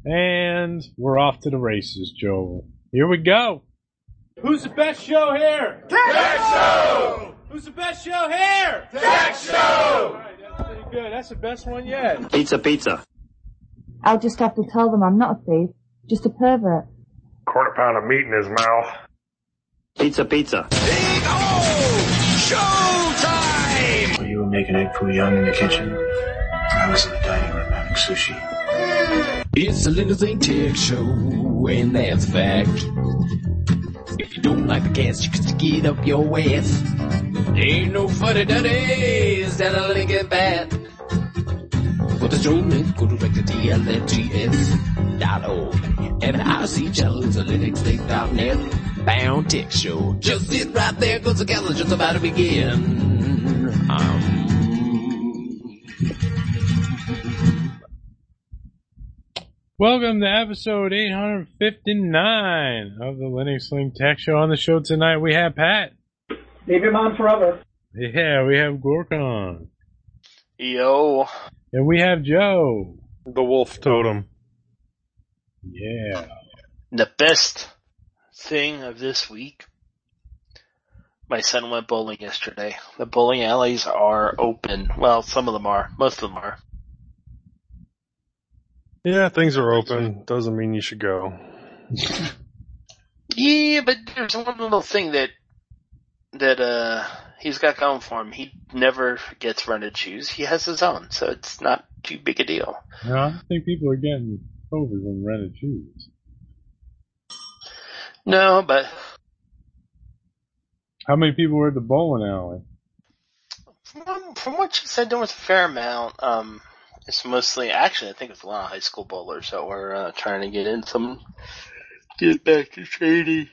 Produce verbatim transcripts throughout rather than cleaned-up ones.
And we're off to the races, Joe. Here we go. Who's the best show here? Tech Show! Who's the best show here? Tech Show! All right, that's pretty good. That's the best one yet. Pizza, pizza. I'll just have to tell them I'm not a thief, just a pervert. Quarter pound of meat in his mouth. Pizza, pizza. Big O! Showtime! Well, you were making egg foo young in the kitchen. I was in the dining room having sushi. It's a Little Thing Tech Show, and that's a fact. If you don't like the cast, you can stick it up your ass. Ain't no funny duddies down a Lincoln Bat. For the show, let's go direct to T L N T S dot org. M I C channels at Linux Link dot net. Bound Tech Show. Just sit right there, cause the gallery's just about to begin. Um... Welcome to episode eight fifty-nine of the Linux Link Tech Show. On the show tonight, we have Pat. Leave your mom forever. Yeah, we have Gorkon. Yo. And we have Joe. The Wolf Totem. Yeah. The best thing of this week, my son went bowling yesterday. The bowling alleys are open. Well, some of them are. Most of them are. Yeah, things are open. Doesn't mean you should go. Yeah, but there's one little thing that that uh he's got going for him. He never gets rented shoes. He has his own, so it's not too big a deal. No, I don't think people are getting COVID from rented shoes. No, but how many people were at the bowling alley? From, from what you said, there was a fair amount. Um, it's mostly, actually, I think it's a lot of high school bowlers that were uh, trying to get in some, get back to training.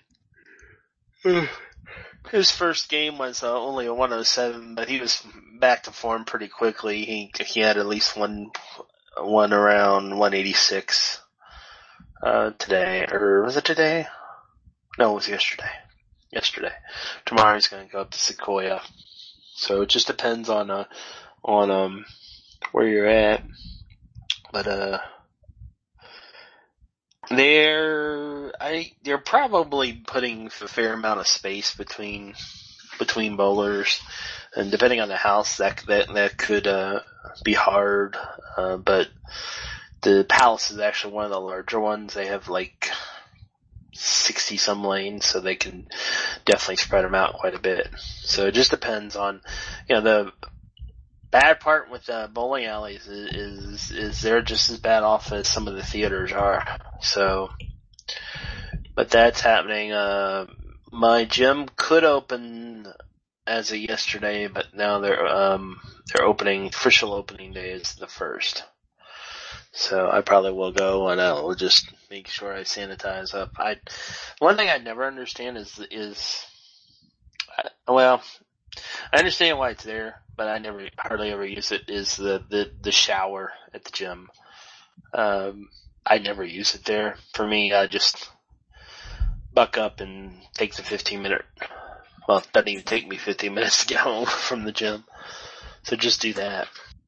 His first game was uh, only a one oh seven, but he was back to form pretty quickly. He he had at least one one around one eighty-six uh, today, or was it today? No, it was yesterday. Yesterday. Tomorrow he's going to go up to Sequoia. So it just depends on uh on um where you're at. But uh they're I they're probably putting a fair amount of space between between bowlers, and depending on the house that that that could uh be hard. Uh but the Palace is actually one of the larger ones. They have like sixty some lanes, so they can definitely spread them out quite a bit. So it just depends on, you know, the bad part with uh, bowling alleys is, is is they're just as bad off as some of the theaters are. So, but that's happening. Uh, my gym could open as of yesterday, but now they're um they're opening. Official opening day is the first. So I probably will go, and I'll just make sure I sanitize up. I one thing I never understand is is well, I understand why it's there, but I never hardly ever use it. Is the the, the shower at the gym? Um, I never use it there. For me, I just buck up and take the fifteen minute. Well, it doesn't even take me fifteen minutes to get home from the gym, so just do that.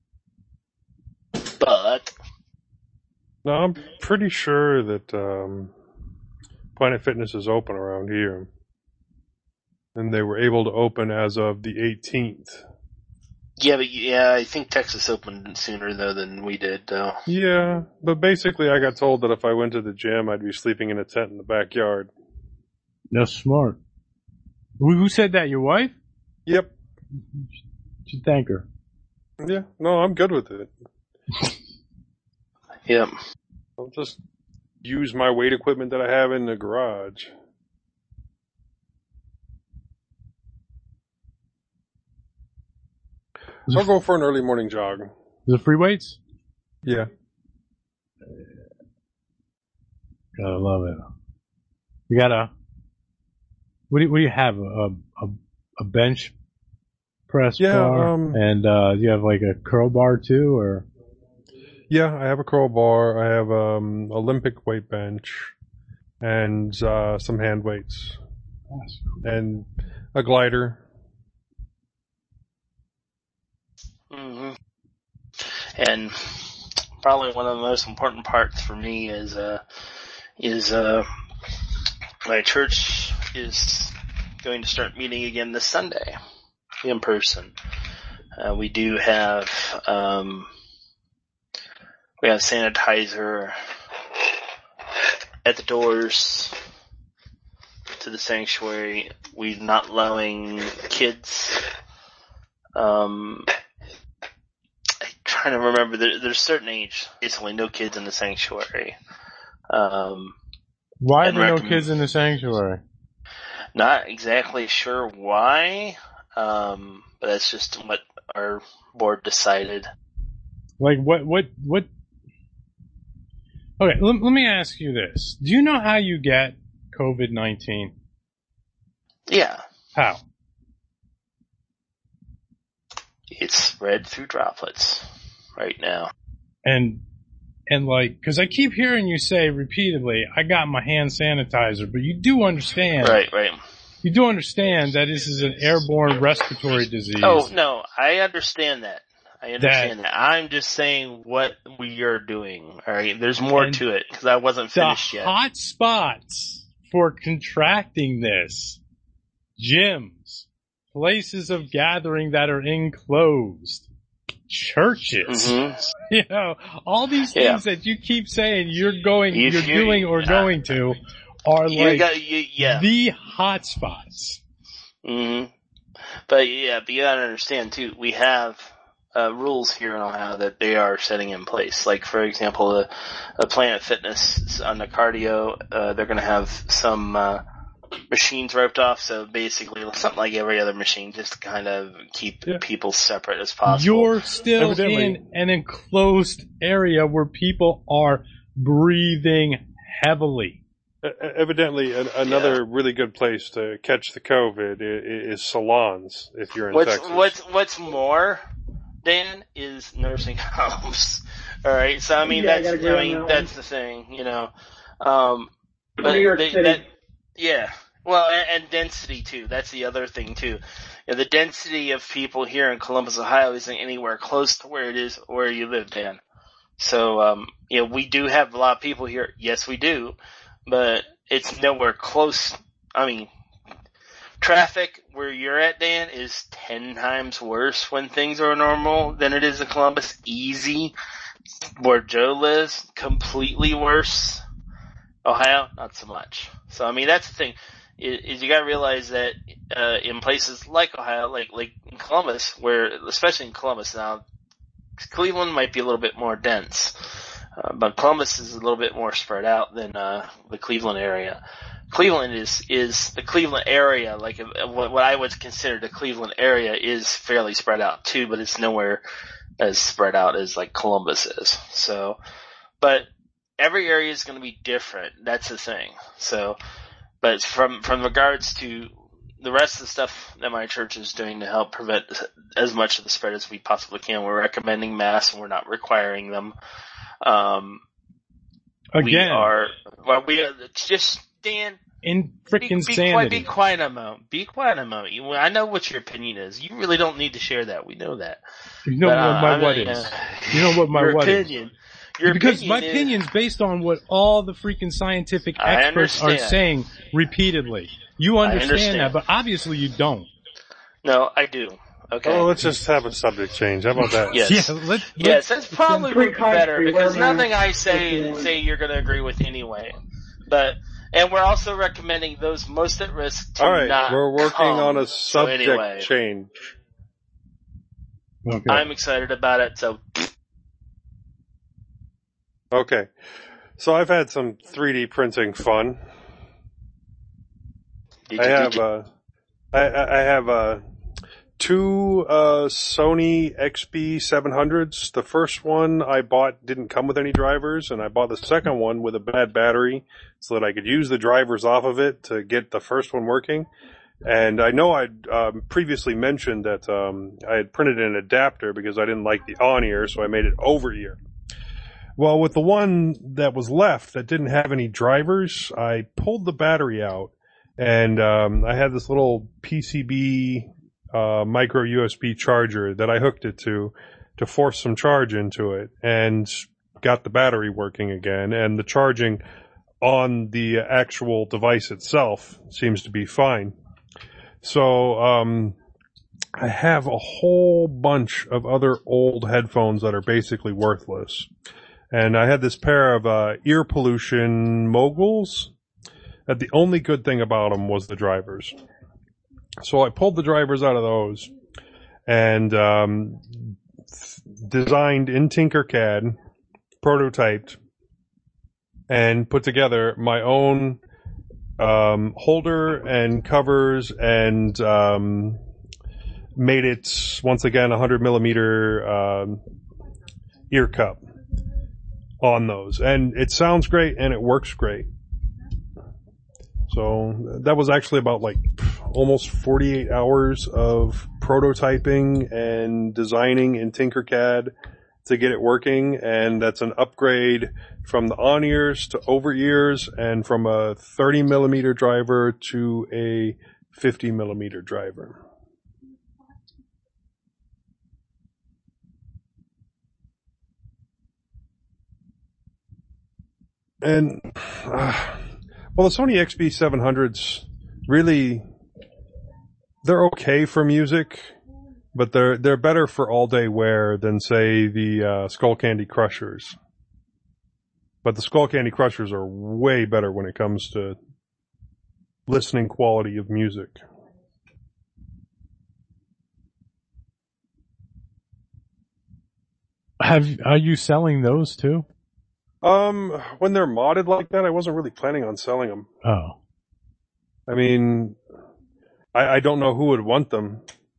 But. No, I'm pretty sure that um, Planet Fitness is open around here. And they were able to open as of the eighteenth. Yeah, but yeah, I think Texas opened sooner, though, than we did, though. Yeah, but basically I got told that if I went to the gym, I'd be sleeping in a tent in the backyard. That's smart. Who, who said that, your wife? Yep. You should thank her. Yeah, no, I'm good with it. Yep. I'll just use my weight equipment that I have in the garage. So I'll go for an early morning jog. Is it free weights? Yeah. Gotta love it. You got a, what do you, what do you have? A, a, a bench press yeah, bar? Um, and, uh, you have like a curl bar too, or? Yeah, I have a curl bar. I have um Olympic weight bench and uh some hand weights. And a glider. Mm-hmm. And probably one of the most important parts for me is uh, is uh, my church is going to start meeting again this Sunday in person. Uh, we do have um, we have sanitizer at the doors to the sanctuary. We're not allowing kids. Um, I'm trying to remember. There, there's a certain age. Basically, no kids in the sanctuary. Um, Why are there no recommend- kids in the sanctuary? Not exactly sure why, um, but that's just what our board decided. Like, what, what, what? Okay, let, let me ask you this. Do you know how you get COVID nineteen? Yeah. How? It's spread through droplets right now. And, and like, cause I keep hearing you say repeatedly, I got my hand sanitizer, but you do understand. Right, right. You do understand that this is an airborne respiratory disease. Oh, no, I understand that. I understand that. that. I'm just saying what we are doing. All right, there's more And to it because I wasn't finished the yet. hot spots for contracting this: gyms, places of gathering that are enclosed, churches. Mm-hmm. You know, all these Yeah. things that you keep saying you're going, If you're you- doing, or uh, going to, are You like got, you, yeah. the hot spots. hmm But yeah, but you gotta understand too, we have uh, rules here in Ohio that they are setting in place. Like, for example, the uh, Planet Fitness on the cardio, uh, they're gonna have some uh, machines roped off, so basically something like every other machine, just to kind of keep Yeah. people separate as possible. You're still Evidently- in an enclosed area where people are breathing heavily. E- Evidently, an, another really good place to catch the COVID is, is salons. If you're in What's Texas, what's what's more, Dan, is nursing homes. All right, so I mean Yeah, I that's gotta agree I on mean that that's the thing, you know. Um, but New York they- City. that, yeah, well, and, and density too. That's the other thing too. You know, the density of people here in Columbus, Ohio, isn't anywhere close to where it is where you live, Dan. So, um, you know, we do have a lot of people here. Yes, we do, but it's nowhere close. I mean, traffic where you're at, Dan, is ten times worse when things are normal than it is in Columbus. Easy. Where Joe lives, completely worse. Ohio, not so much. So, I mean, that's the thing, is, is you gotta realize that, uh, in places like Ohio, like, like in Columbus, where, especially in Columbus now, Cleveland might be a little bit more dense, uh, but Columbus is a little bit more spread out than, uh, the Cleveland area. Cleveland is, is the Cleveland area, like uh, what, what I would consider the Cleveland area is fairly spread out too, but it's nowhere as spread out as like Columbus is. So, but every area is going to be different. That's the thing. So, but from, from regards to the rest of the stuff that my church is doing to help prevent as much of the spread as we possibly can, we're recommending masks and we're not requiring them. Um, Again, we are, well, we are just, Dan, in be, freaking be, quiet, sanity. be quiet a moment. Be quiet a moment. You, I know what your opinion is. You really don't need to share that. We know that. You know But, what uh, my I'm what gonna- is. You know what my your what is. opinion. Your Because opinion my is- opinion's based on what all the freaking scientific I experts are understand. saying repeatedly. You I understand, understand. that, but obviously you don't. No, I do. Okay. oh, let's just have a subject change. How about that? Yes. Yeah, let, let, Yes, that's probably Free would be better country, because we're nothing not- I say say you're going to agree with anyway. But and we're also recommending those most at risk to All right, not we're working come. on a So subject anyway, change. Okay. I'm excited about it. So Okay, so I've had some three D printing fun. did I you, have did you, uh, I, I I have uh, two uh, Sony X B seven hundreds. The first one I bought didn't come with any drivers, and I bought the second one with a bad battery so that I could use the drivers off of it to get the first one working. And I know I'd um, previously mentioned that um, I had printed an adapter because I didn't like the on-ear, so I made it over-ear. Well, with the one that was left that didn't have any drivers, I pulled the battery out, and um, I had this little P C B uh, micro U S B charger that I hooked it to to force some charge into it. And got the battery working again, and the charging on the actual device itself seems to be fine. So, um, I have a whole bunch of other old headphones that are basically worthless. And I had this pair of uh, ear pollution moguls. That the only good thing about them was the drivers. So I pulled the drivers out of those and um, designed in Tinkercad, prototyped, and put together my own um, holder and covers and um, made it, once again, a one hundred millimeter um, ear cup on those. And it sounds great and it works great. So that was actually about like almost forty-eight hours of prototyping and designing in Tinkercad to get it working. And that's an upgrade from the on-ears to over-ears and from a thirty millimeter driver to a fifty millimeter driver. And, uh, well, the Sony X B seven hundreds really, they're okay for music, but they're they're better for all-day wear than, say, the uh, Skullcandy Crushers. But the Skullcandy Crushers are way better when it comes to listening quality of music. Have are you selling those too? Um, when they're modded like that, I wasn't really planning on selling them. Oh. I mean, I, I don't know who would want them.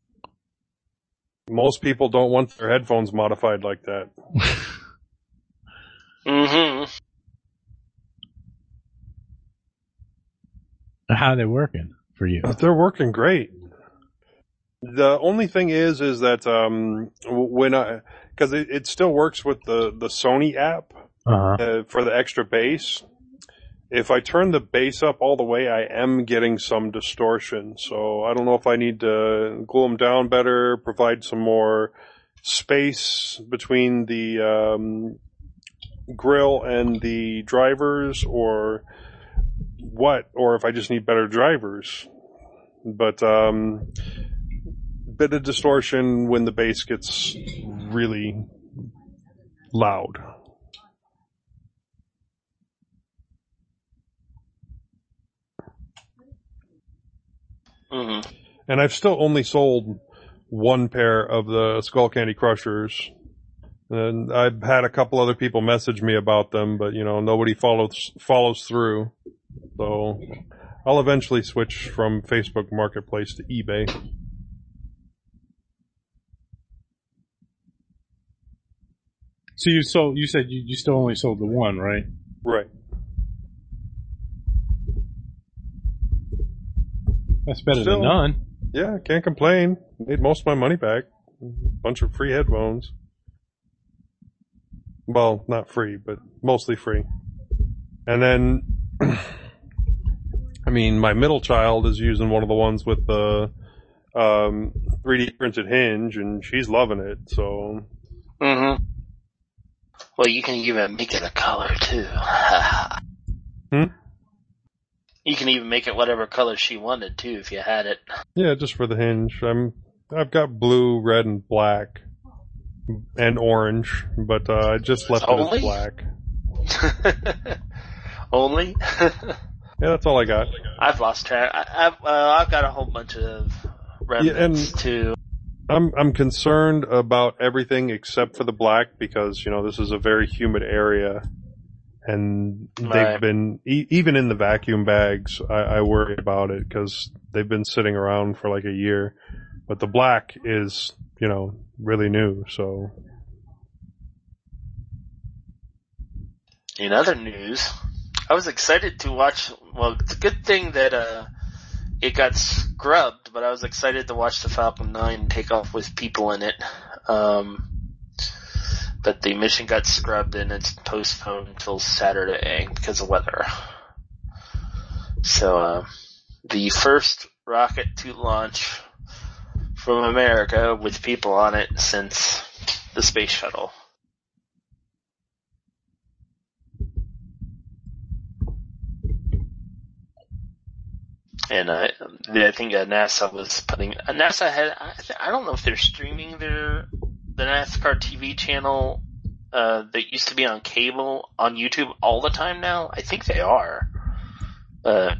Most people don't want their headphones modified like that. Mm-hmm. How are they working for you? They're working great. The only thing is, is that um, when I, because it, it still works with the, the Sony app uh-huh. uh, for the extra bass. If I turn the bass up all the way, I am getting some distortion. So I don't know if I need to glue them down better, provide some more space between the um, grill and the drivers, or what, or if I just need better drivers. But um, bit of distortion when the bass gets really loud. Mm-hmm. And I've still only sold one pair of the Skullcandy Crushers. And I've had a couple other people message me about them, but, you know, nobody follows follows through. So I'll eventually switch from Facebook Marketplace to eBay. So you sold, you said you, you still only sold the one, right? Right. That's better Still, than none. Yeah, can't complain. Made most of my money back. Bunch of free headphones. Well, not free, but mostly free. And then, I mean, my middle child is using one of the ones with the um, three D printed hinge, and she's loving it, so. Mm-hmm. Well, you can even make it a color, too. Hmm? You can even make it whatever color she wanted, too, if you had it. Yeah, just for the hinge. I'm, I've got blue, red, and black. And orange, but uh, I just left Only? it as black. Only? Yeah, that's all I got. I've lost track. I, I've, uh, I've got a whole bunch of remnants, yeah, too. I'm I'm concerned about everything except for the black because, you know, this is a very humid area. And they've Right. been, e- even in the vacuum bags, I, I worry about it because they've been sitting around for like a year. But the black is, you know, really new, so. In other news, I was excited to watch, well, it's a good thing that, uh, it got scrubbed, but I was excited to watch the Falcon nine take off with people in it. Um, but the mission got scrubbed and it's postponed until Saturday because of weather. So, uh, the first rocket to launch from America with people on it since the space shuttle. and uh, I think uh, NASA was putting uh, NASA had I, th- I don't know if they're streaming their the NASCAR T V channel uh, that used to be on cable on YouTube all the time now. I think they are. Uh,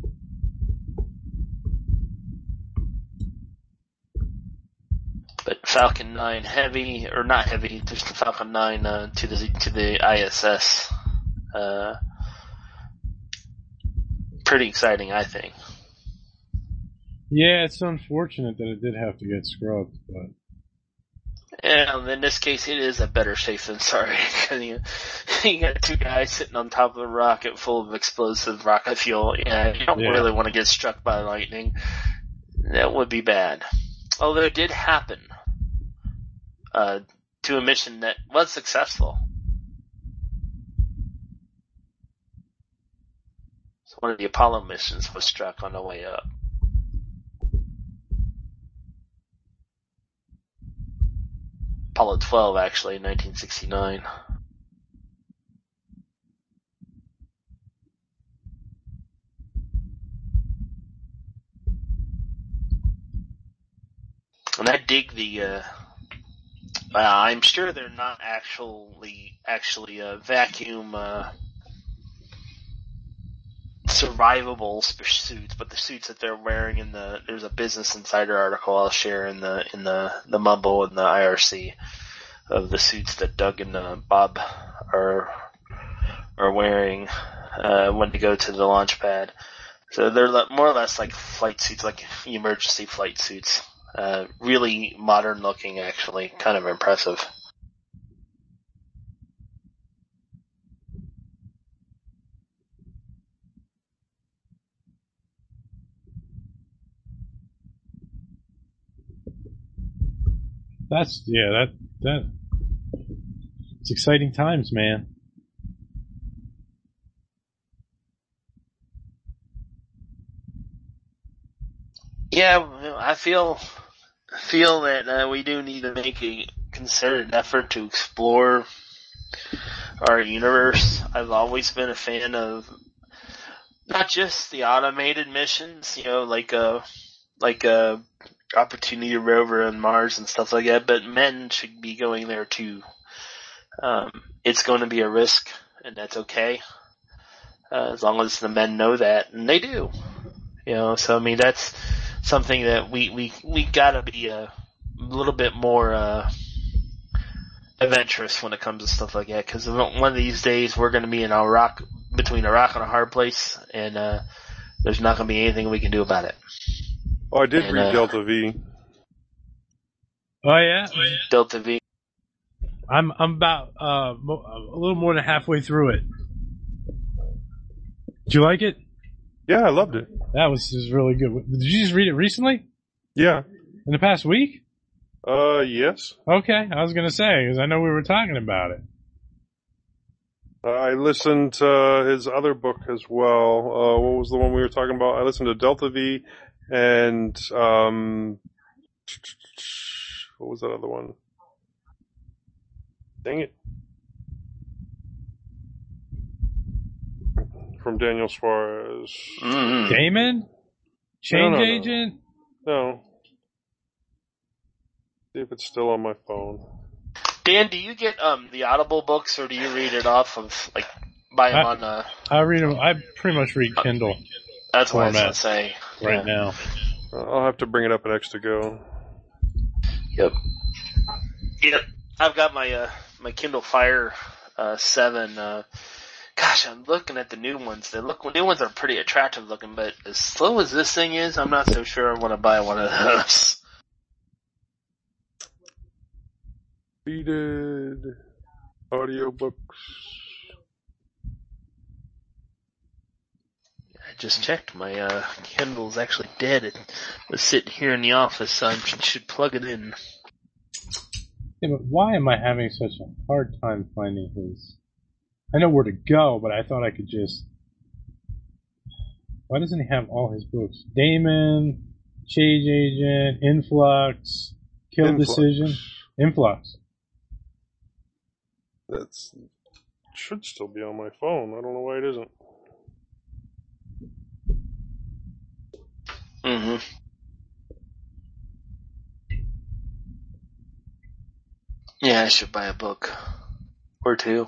But Falcon nine Heavy, or not Heavy, just the Falcon nine uh, to the to the I S S. Uh, pretty exciting, I think. Yeah, it's unfortunate that it did have to get scrubbed, but And in this case, it is a better safe than sorry. you, you got two guys sitting on top of a rocket full of explosive rocket fuel. Yeah, you don't Yeah. really want to get struck by lightning. That would be bad. Although it did happen uh, to a mission that was successful. So one of the Apollo missions was struck on the way up. Apollo twelve, actually, in nineteen sixty-nine. And I dig the, uh, uh, I'm sure they're not actually, actually, uh, vacuum, uh, survivable suits, but the suits that they're wearing in the, there's a Business Insider article I'll share in the, in the, the Mumble and the I R C of the suits that Doug and uh, Bob are, are wearing, uh, when they go to the launch pad. So they're more or less like flight suits, like emergency flight suits. Uh, really modern looking, actually. Kind of impressive. that's, yeah, that, that, it's exciting times, man. Yeah, I feel feel that uh, we do need to make a concerted effort to explore our universe. I've always been a fan of not just the automated missions, you know, like a like a Opportunity rover on Mars and stuff like that, but men should be going there too. Um, it's going to be a risk, and that's okay, uh, as long as the men know that, and they do. You know, so I mean that's something that we we we gotta be a little bit more uh, adventurous when it comes to stuff like that, because one of these days we're going to be in a rock between a rock and a hard place, and uh, there's not going to be anything we can do about it. Oh, I did And, read uh, Delta V. Oh yeah? Delta V. I'm, I'm about, uh, mo- a little more than halfway through it. Did you like it? Yeah, I loved it. That was, was really good. Did you just read it recently? Yeah. In the past week? Uh, yes. Okay, I was gonna say, because I know we were talking about it. Uh, I listened to his other book as well. Uh, what was the one we were talking about? I listened to Delta V and, um, what was that other one? Dang it. From Daniel Suarez. Mm-hmm. Damon? Change No, no, no. agent? No. See if it's still on my phone. Dan, do you get um the Audible books, or do you read it off of like buy them I- on? Uh, I read them, I pretty much read Kindle that's what I was format gonna say. right Yeah. now. Uh, I'll have to bring it up at X to Go. Yep. Yep. I've got my uh my Kindle Fire uh seven. Uh, gosh, I'm looking at the new ones. The look new ones are pretty attractive looking, but as slow as this thing is, I'm not so sure I want to buy one of those. Readed audiobooks. I just checked. My uh Kindle's actually dead. It was sitting here in the office, so I should plug it in. Yeah, but why am I having such a hard time finding his? I know where to go, but I thought I could just. Why doesn't he have all his books? Damon, Change Agent, Influx, Kill Influx. Decision, Influx. That's should still be on my phone. I don't know why it isn't. Yeah, I should buy a book or two.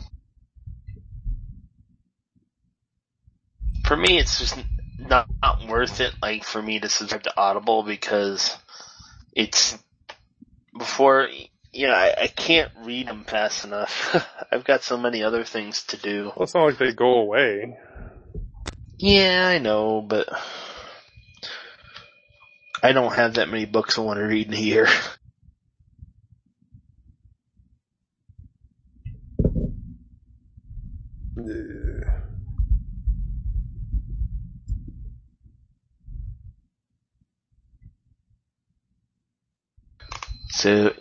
For me, it's just not, not worth it, like, for me to subscribe to Audible because it's, before, you know, I, I can't read them fast enough. I've got so many other things to do. Well, it's not like they go away. Yeah, I know, but I don't have that many books I want to read in a year. Yeah. So,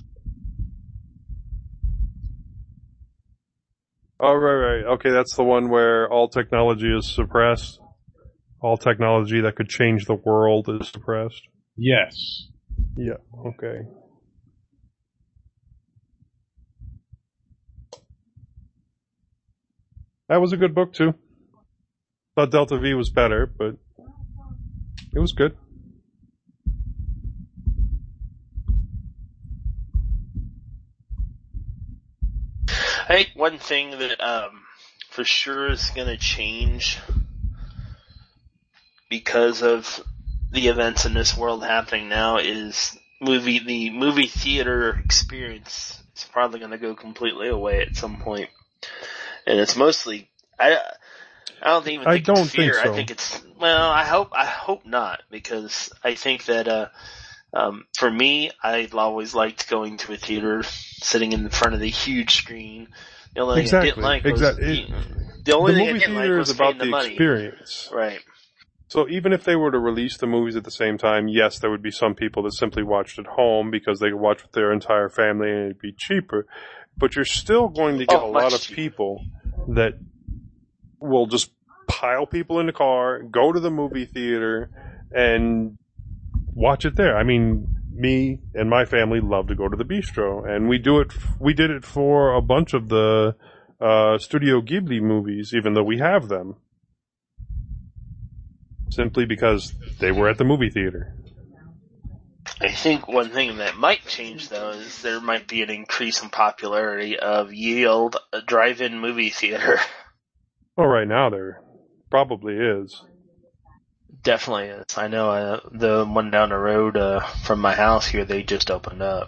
Oh, right, right. Okay, that's the one where all technology is suppressed. All technology that could change the world is suppressed. Yes. Yeah, okay. That was a good book, too. Thought Delta V was better, but it was good. I think one thing that um, for sure is going to change because of the events in this world happening now is movie the movie theater experience is probably going to go completely away at some point, and it's mostly I. I don't even think I don't it's fear. think so. I think it's well. I hope I hope not because I think that uh, um, for me, I always liked going to a theater, sitting in front of the huge screen. The only thing Exactly. I didn't like was exactly. the, the only the thing I movie didn't like theater was is about paying the, the money. experience. Right. So even if they were to release the movies at the same time, yes, there would be some people that simply watched at home because they could watch with their entire family and it'd be cheaper. But you're still going to get Oh, a lot much of cheaper. people that will just pile people in the car, go to the movie theater, and watch it there. I mean, me and my family love to go to the bistro, and we do it. We did it for a bunch of the uh, Studio Ghibli movies, even though we have them, simply because they were at the movie theater. I think one thing that might change though is there might be an increase in popularity of yield a drive-in movie theater. Well, right now there probably is. Definitely is. I know uh, the one down the road uh, from my house here, they just opened up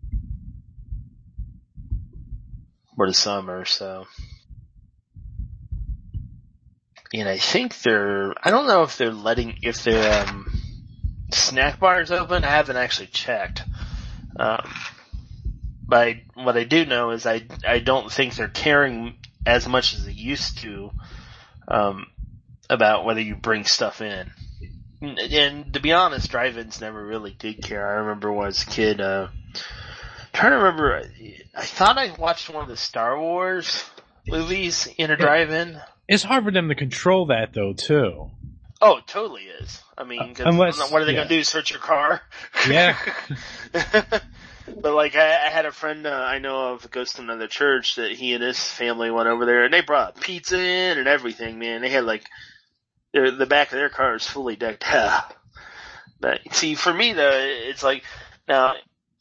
for the summer, so. And I think they're, I don't know if they're letting, if their um, snack bars open. I haven't actually checked. Um, but I, what I do know is I, I don't think they're caring as much as they used to um, about whether you bring stuff in. And, and to be honest, drive-ins never really did care. I remember when I was a kid, uh, trying to remember, I thought I watched one of the Star Wars movies in a drive-in. It's hard for them to control that, though, too. Oh, it totally is. I mean, 'cause Unless, what are they yeah. going to do, search your car? Yeah. But like, I, I had a friend uh, I know of that goes to another church that he and his family went over there, and they brought pizza in and everything, man. They had like, their, the back of their car is fully decked out. But see, for me though, it's like, now,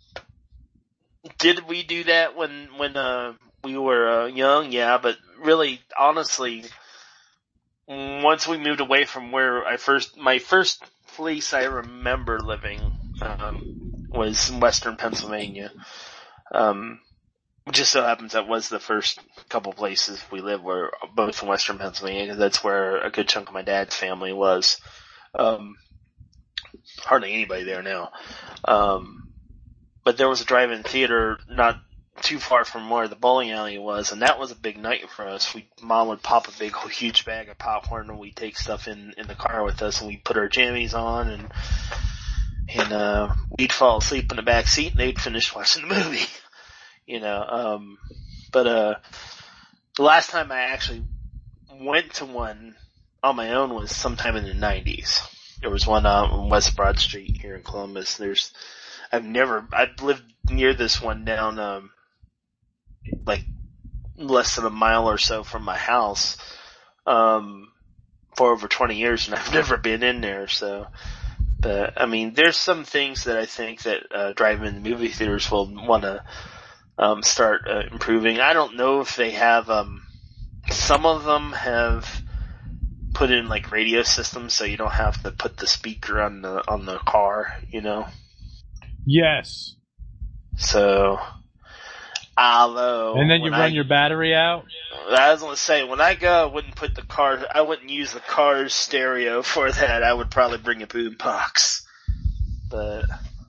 did we do that when, when, uh, we were, uh, young? Yeah, but really, honestly, once we moved away from where I first, my first place I remember living, um, was in Western Pennsylvania. Um, just so happens that was the first couple places we lived were both in Western Pennsylvania, because that's where a good chunk of my dad's family was. Um, hardly anybody there now. Um, but there was a drive-in theater not too far from where the bowling alley was, and that was a big night for us. We, Mom would pop a big, huge bag of popcorn, and we'd take stuff in, in the car with us, and we'd put our jammies on, and, and, uh, we'd fall asleep in the back seat, and they'd finish watching the movie. You know, um, but, uh, the last time I actually went to one on my own was sometime in the nineties. There was one out on West Broad Street here in Columbus. There's, I've never, I've lived near this one down, um, like less than a mile or so from my house, um, for over twenty years, and I've never been in there, so. But, I mean, there's some things that I think that, uh, drive-in movie theaters will want to um, start uh, improving. I don't know if they have. Um, some of them have put in like radio systems, so you don't have to put the speaker on the on the car. You know. Yes. So, although and then you run I, your battery out. I was gonna say, when I go, I wouldn't put the car. I wouldn't use the car's stereo for that. I would probably bring a boombox. But,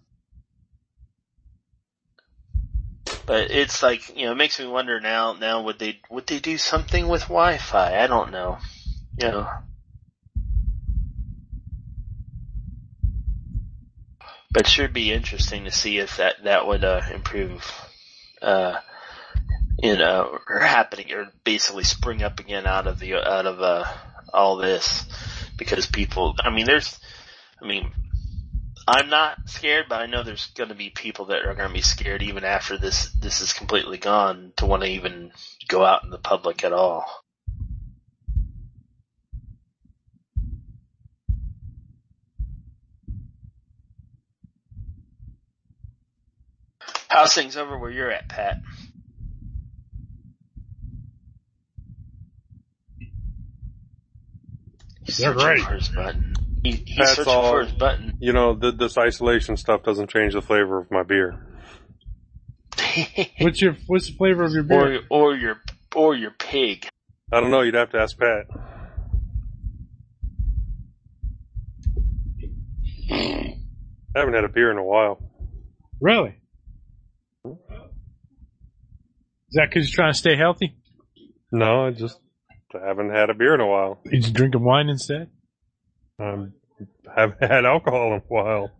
but it's like, you know, it makes me wonder now. Now, would they would they do something with Wi-Fi? I don't know. You know. But it should be interesting to see if that, that would uh, improve, uh, you know, or happening, or basically spring up again out of the out of uh, all this, because people. I mean, there's, I mean, I'm not scared, but I know there's going to be people that are going to be scared even after this this is completely gone to want to even go out in the public at all. How's things over where you're at, Pat? He's They're searching great. for his button. He, he's That's searching all- for his button. You know, th- this isolation stuff doesn't change the flavor of my beer. What's your What's the flavor of your beer? or or your or your pig. I don't know. You'd have to ask Pat. I haven't had a beer in a while. Really? Is that because you're trying to stay healthy? No, I just haven't had a beer in a while. You just drinking wine instead? Um, haven't had alcohol in a while.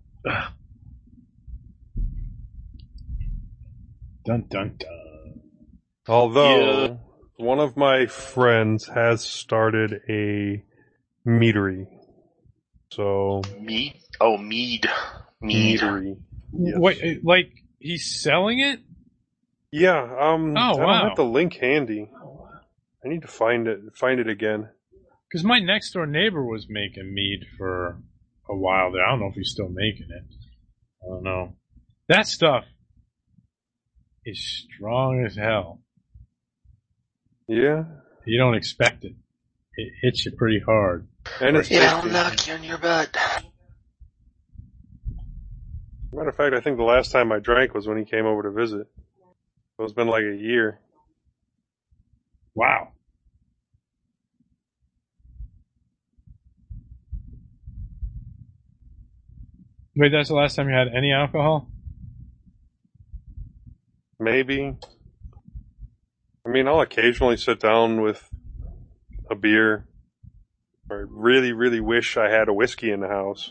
Dun dun dun. Although, Yeah. one of my friends has started a meadery. So, Mead? Oh, mead. Mead. meadery. Yes. Wait, like he's selling it? Yeah, um, Oh, I don't wow. have the link handy. I need to find it, find it again. Because my next door neighbor was making mead for a while there. I don't know if he's still making it. I don't know. That stuff is strong as hell. Yeah. You don't expect it. It hits you pretty hard. And it's Yeah, I'll tasty. knock you on your butt. Matter of fact, I think the last time I drank was when he came over to visit. So it's been like a year. Wow. Wait, that's the last time you had any alcohol? Maybe. I mean, I'll occasionally sit down with a beer. Or I really, really wish I had a whiskey in the house.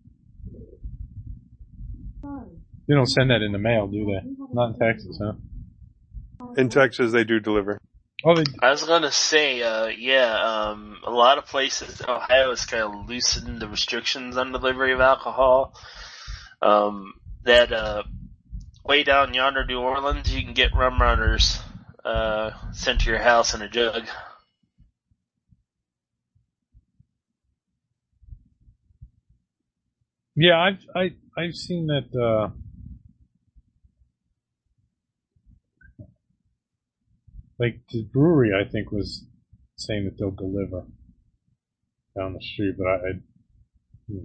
They don't send that in the mail, do they? Not in Texas, huh? In Texas, they do deliver. Oh, they, I was gonna say, uh, yeah, um, a lot of places, Ohio has kind of loosened the restrictions on delivery of alcohol. Um, that, uh, way down yonder, New Orleans, you can get rum runners, uh, sent to your house in a jug. yeah, I've I I've seen that. Uh, like the brewery, I think was saying that they'll deliver down the street, but I. I hmm.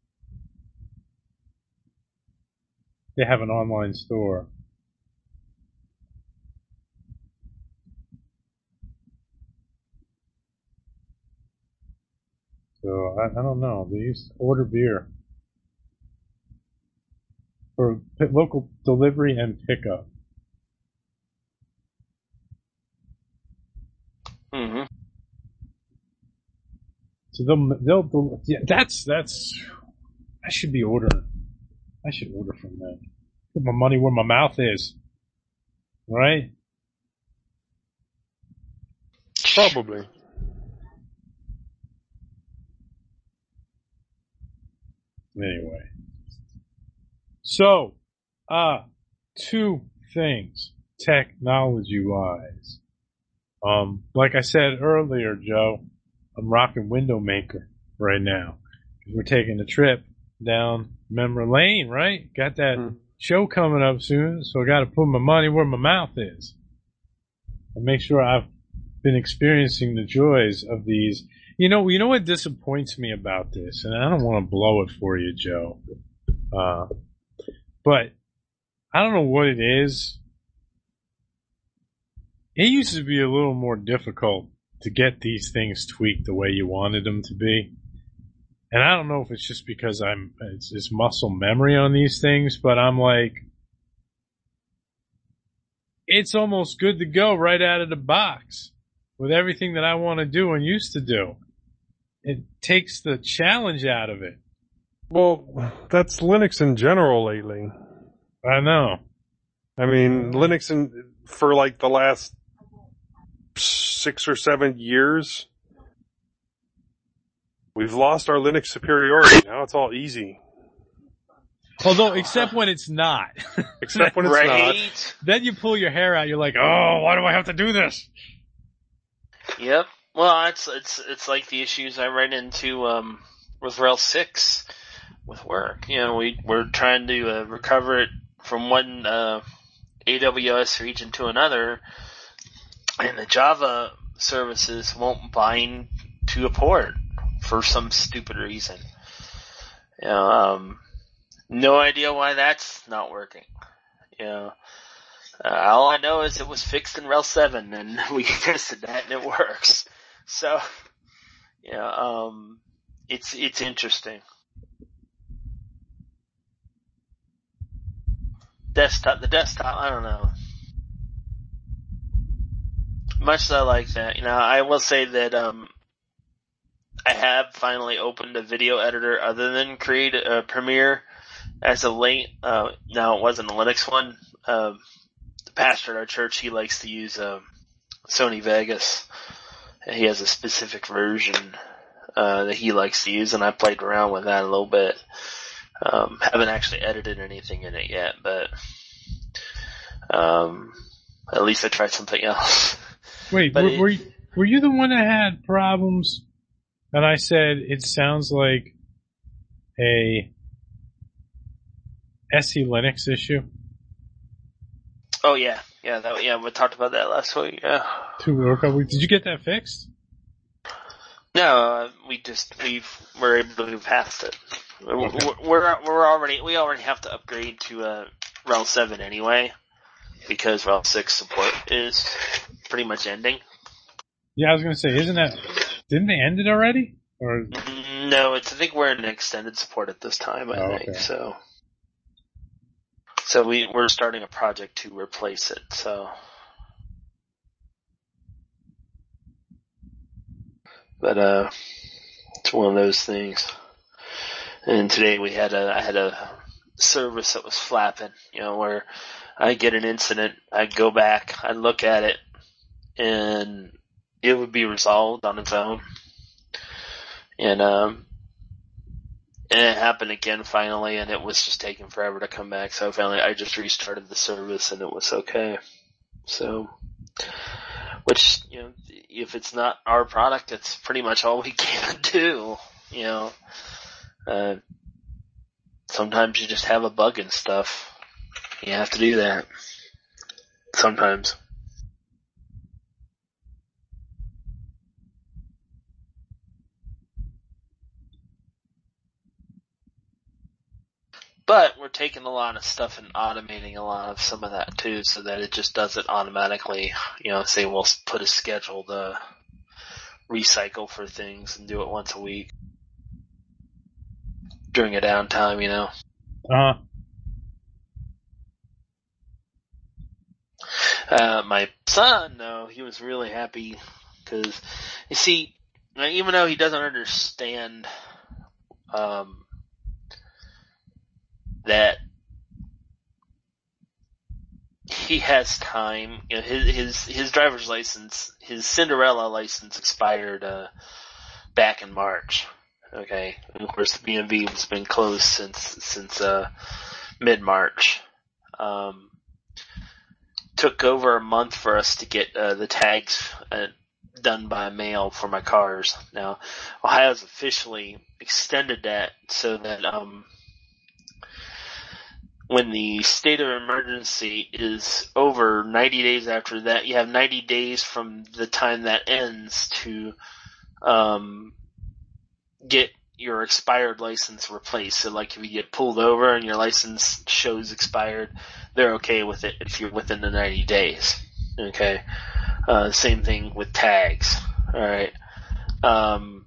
They have an online store. So I, I don't know. They used to order beer for p- local delivery and pickup. Mm-hmm. So they'll they'll, del- yeah, that's that's I should be ordering. I should order from them. Put my money where my mouth is. Right? Probably. Anyway. So, uh, two things, technology-wise. Um, like I said earlier, Joe, I'm rocking Window Maker right now. We're taking a trip down memory lane, right? Got that Hmm. show coming up soon, so I got to put my money where my mouth is and make sure I've been experiencing the joys of these. You know, you know what disappoints me about this, and I don't want to blow it for you, Joe, uh, but I don't know what it is. It used to be a little more difficult to get these things tweaked the way you wanted them to be. And I don't know if it's just because I'm, it's, it's muscle memory on these things, but I'm like, it's almost good to go right out of the box with everything that I want to do and used to do. It takes the challenge out of it. Well, that's Linux in general lately. I know. I mean, Linux in, for like the last six or seven years, we've lost our Linux superiority. Now it's all easy. Although, except when it's not. Except when it's right? not. Then you pull your hair out. You're like, oh, why do I have to do this? Yep. Well, it's it's it's like the issues I ran into um, with Rails six with work. You know, we we're trying to uh, recover it from one uh, A W S region to another, and the Java services won't bind to a port for some stupid reason. You know, um, no idea why that's not working. You know, uh, all I know is it was fixed in Rails seven, and we tested that, and it works. So, yeah, um, it's it's interesting. Desktop, the desktop, I don't know. Much as I like that, you know, I will say that um, I have finally opened a video editor other than Create uh, Premiere as of late. Uh, now it wasn't a Linux one. Uh, the pastor at our church, he likes to use uh, Sony Vegas. He has a specific version uh, that he likes to use, and I played around with that a little bit. Um, haven't actually edited anything in it yet, but um, at least I tried something else. Wait, But were, it- were, you, were you the one that had problems? And I said it sounds like a S E Linux issue. Oh yeah, yeah, that, yeah. We talked about that last week. Yeah. Two or a couple weeks. Did you get that fixed? No, uh, we just we've we're able to move past it. We're, we're we're already we already have to upgrade to uh, Rails seven anyway because Rails six support is pretty much ending. Yeah, I was gonna say, isn't that? Didn't they end it already? Or No, it's I think we're in extended support at this time. I Oh, think okay. so. So we we're starting a project to replace it. So, but uh, it's one of those things. And today we had a I had a service that was flapping. You know, where I get an incident, I go back, I look at it, and it would be resolved on its own. And um, and it happened again finally, and it was just taking forever to come back. So finally, I just restarted the service, and it was okay. So, which you know, if it's not our product, it's pretty much all we can do. You know, uh, sometimes you just have a bug and stuff. You have to do that. Sometimes. But we're taking a lot of stuff and automating a lot of some of that too, so that it just does it automatically. You know, say we'll put a schedule to recycle for things and do it once a week during a downtime, you know. uh, Uh, my son, though, he was really happy because, you see, even though he doesn't understand, um, that he has time. You know, his his his driver's license, his Cinderella license expired uh, back in March. Okay, and of course the B M V has been closed since since uh, mid March. Um, took over a month for us to get uh, the tags uh, done by mail for my cars. Now, Ohio's officially extended that so that um. when the state of emergency is over, ninety days after that, you have ninety days from the time that ends to um, get your expired license replaced. So like if you get pulled over and your license shows expired, they're okay with it if you're within the ninety days. Okay. Uh, same thing with tags. Alright. Um,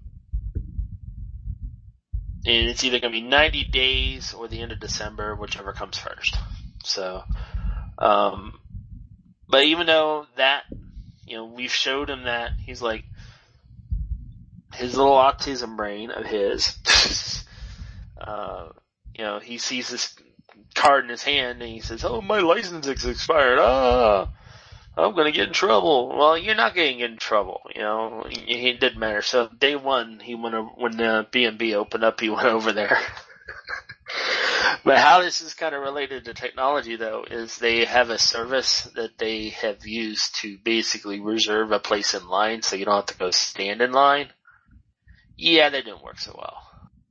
and it's either going to be ninety days or the end of December, whichever comes first. So, um, but even though that, you know, we've showed him that, he's like, his little autism brain of his, uh, you know, he sees this card in his hand and he says, "Oh, my license is expired. Ah, I'm gonna get in trouble." Well, you're not gonna get in trouble, you know. It didn't matter. So day one, he went over, when the B and B opened up, he went over there. But how this is kind of related to technology, though, is they have a service that they have used to basically reserve a place in line, so you don't have to go stand in line. Yeah, that didn't work so well.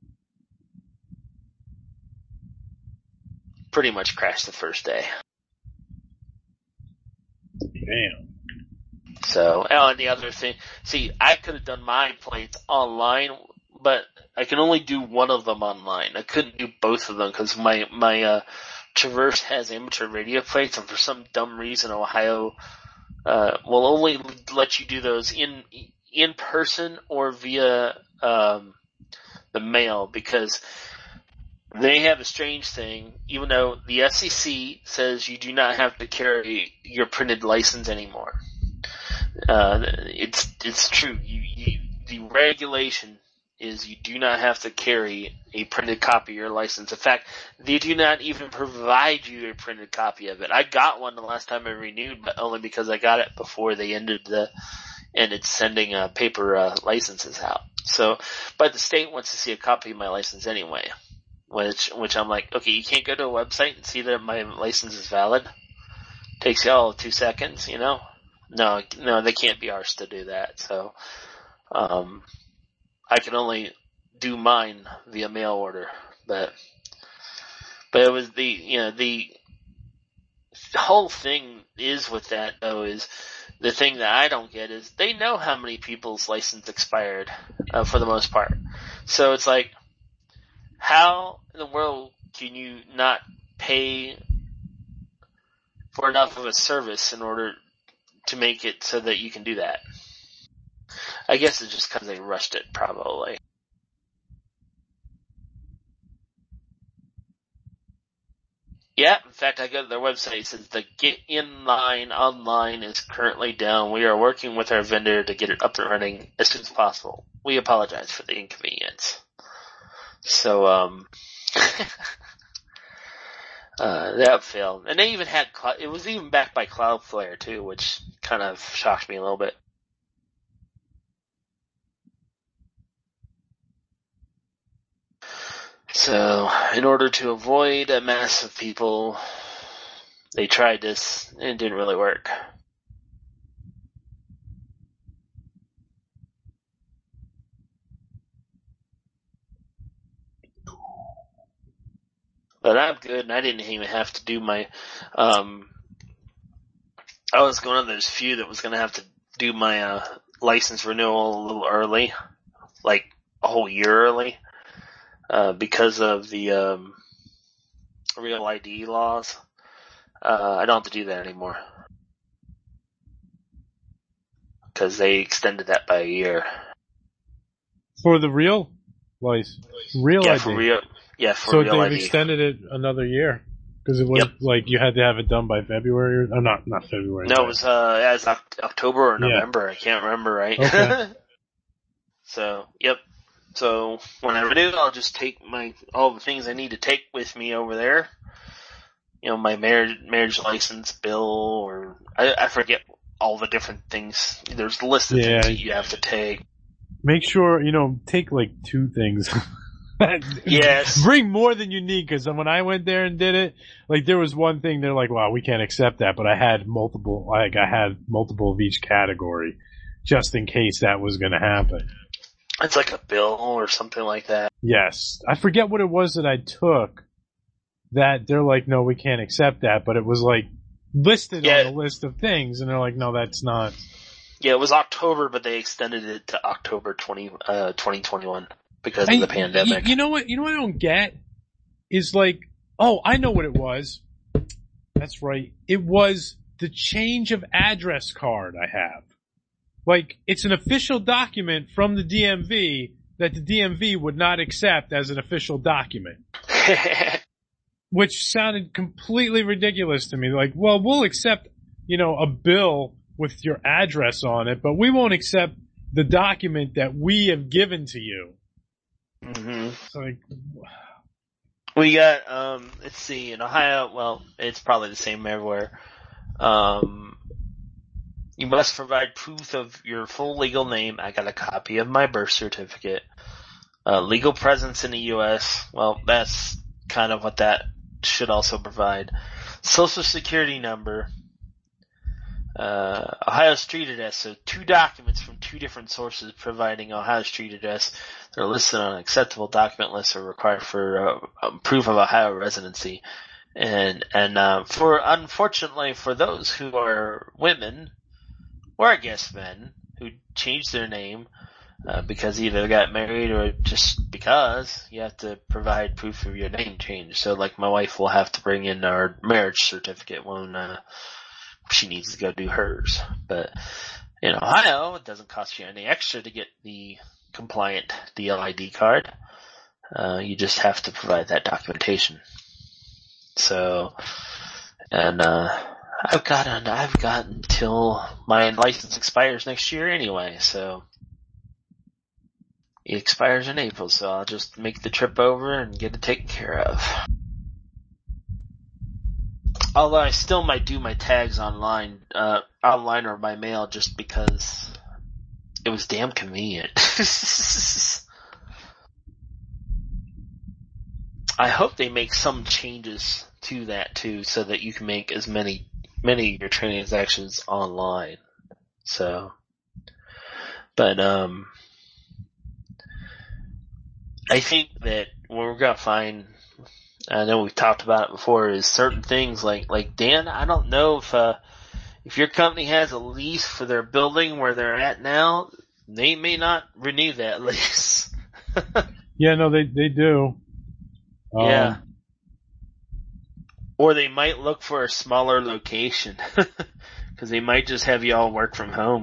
Pretty much crashed the first day. Damn. So, oh, and the other thing, see, I could have done my plates online, but I can only do one of them online. I couldn't do both of them because my, my, uh, Traverse has amateur radio plates, and for some dumb reason, Ohio, uh, will only let you do those in, in person or via, um, the mail, because they have a strange thing. Even though the F C C says you do not have to carry your printed license anymore, uh, it's it's true. You, you the regulation is you do not have to carry a printed copy of your license. In fact, they do not even provide you a printed copy of it. I got one the last time I renewed, but only because I got it before they ended the ended sending uh, paper uh, licenses out. So, but the state wants to see a copy of my license anyway. Which, which I'm like, okay, you can't go to a website and see that my license is valid? Takes you all two seconds, you know? No, no, they can't be arsed to do that. So, um, I can only do mine via mail order. But, but it was the, you know, the, the whole thing is with that though is the thing that I don't get is they know how many people's license expired, uh, for the most part. So it's like, how in the world can you not pay for enough of a service in order to make it so that you can do that? I guess it's just because they rushed it, probably. Yeah, in fact, I go to their website. It says the Get In Line online is currently down. We are working with our vendor to get it up and running as soon as possible. We apologize for the inconvenience. So, um, uh, that failed. And they even had, it was even backed by Cloudflare too, which kind of shocked me a little bit. So, in order to avoid a mass of people, they tried this and it didn't really work. But I'm good, and I didn't even have to do my, um, I was one of those few that was going to have to do my, uh, license renewal a little early, like a whole year early, uh, because of the, um, Real I D laws. Uh, I don't have to do that anymore. Because they extended that by a year. For the real license? Real yeah, I D? For real. Yeah, for so real they've I D. extended it another year because it was Yep. like you had to have it done by February, or oh, not not February. No, it was uh, as October or Yeah. November. I can't remember, right? Okay. So, yep. So when I renew, I'll just take my all the things I need to take with me over there. You know, my marriage marriage license, bill, or I, I forget all the different things. There's a list of Yeah. things that you have to take. Make sure you know take like two things. Yes. Bring more than you need, because when I went there and did it, like there was one thing they're like, "Wow, we can't accept that," but I had multiple, like I had multiple of each category, just in case that was going to happen. It's like a bill or something like that. Yes, I forget what it was that I took, that they're like, no, we can't accept that, but it was like listed Yeah. on the list of things, and they're like, no, that's not. Yeah, it was October, but they extended it to October twentieth, uh, twenty twenty-one because of And the pandemic. You, you know what? You know what I don't get is like, oh, I know what it was. That's right. It was the change of address card I have. Like, it's an official document from the D M V that the D M V would not accept as an official document. Which sounded completely ridiculous to me. Like, well, we'll accept, you know, a bill with your address on it, but we won't accept the document that we have given to you. hmm It's like, We got, um, let's see, in Ohio, well, it's probably the same everywhere. Um, you must provide proof of your full legal name. I got a copy of my birth certificate. Uh, legal presence in the U S. Well, that's kind of what that should also provide. Social security number. Uh, Ohio street address. So two documents from two different sources providing Ohio street address. They're listed on an acceptable document list are required for uh, um, proof of Ohio residency. And, and, uh, for, unfortunately for those who are women, or I guess men, who changed their name, uh, because either they got married or just because, you have to provide proof of your name change. So like my wife will have to bring in our marriage certificate when, uh, she needs to go do hers. But in Ohio, it doesn't cost you any extra to get the compliant D L I D card. Uh, you just have to provide that documentation. So, and, uh, I've got, I've got until my license expires next year anyway, so it expires in April, so I'll just make the trip over and get it taken care of. Although I still might do my tags online, uh, online or by mail just because it was damn convenient. I hope they make some changes to that too, so that you can make as many, many of your transactions online. So, but, um, I think that what we're gonna find, I know we've talked about it before, is certain things like, like Dan, I don't know if, uh, if your company has a lease for their building where they're at now, they may not renew that lease. yeah, no, they, they do. Um, yeah. Or they might look for a smaller location. Cause they might just have you all work from home.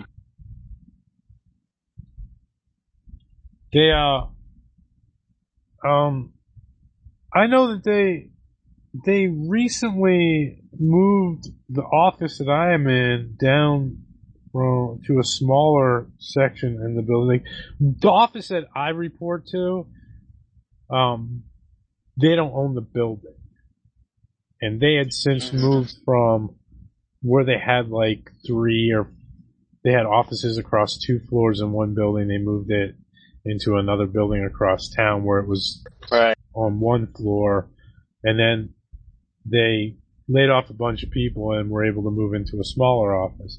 They, uh, um, I know that they, they recently moved the office that I am in down from, to a smaller section in the building. The office that I report to, um, they don't own the building. And they had since moved from where they had like three or they had offices across two floors in one building. They moved it into another building across town where it was right on one floor. And then they laid off a bunch of people and were able to move into a smaller office.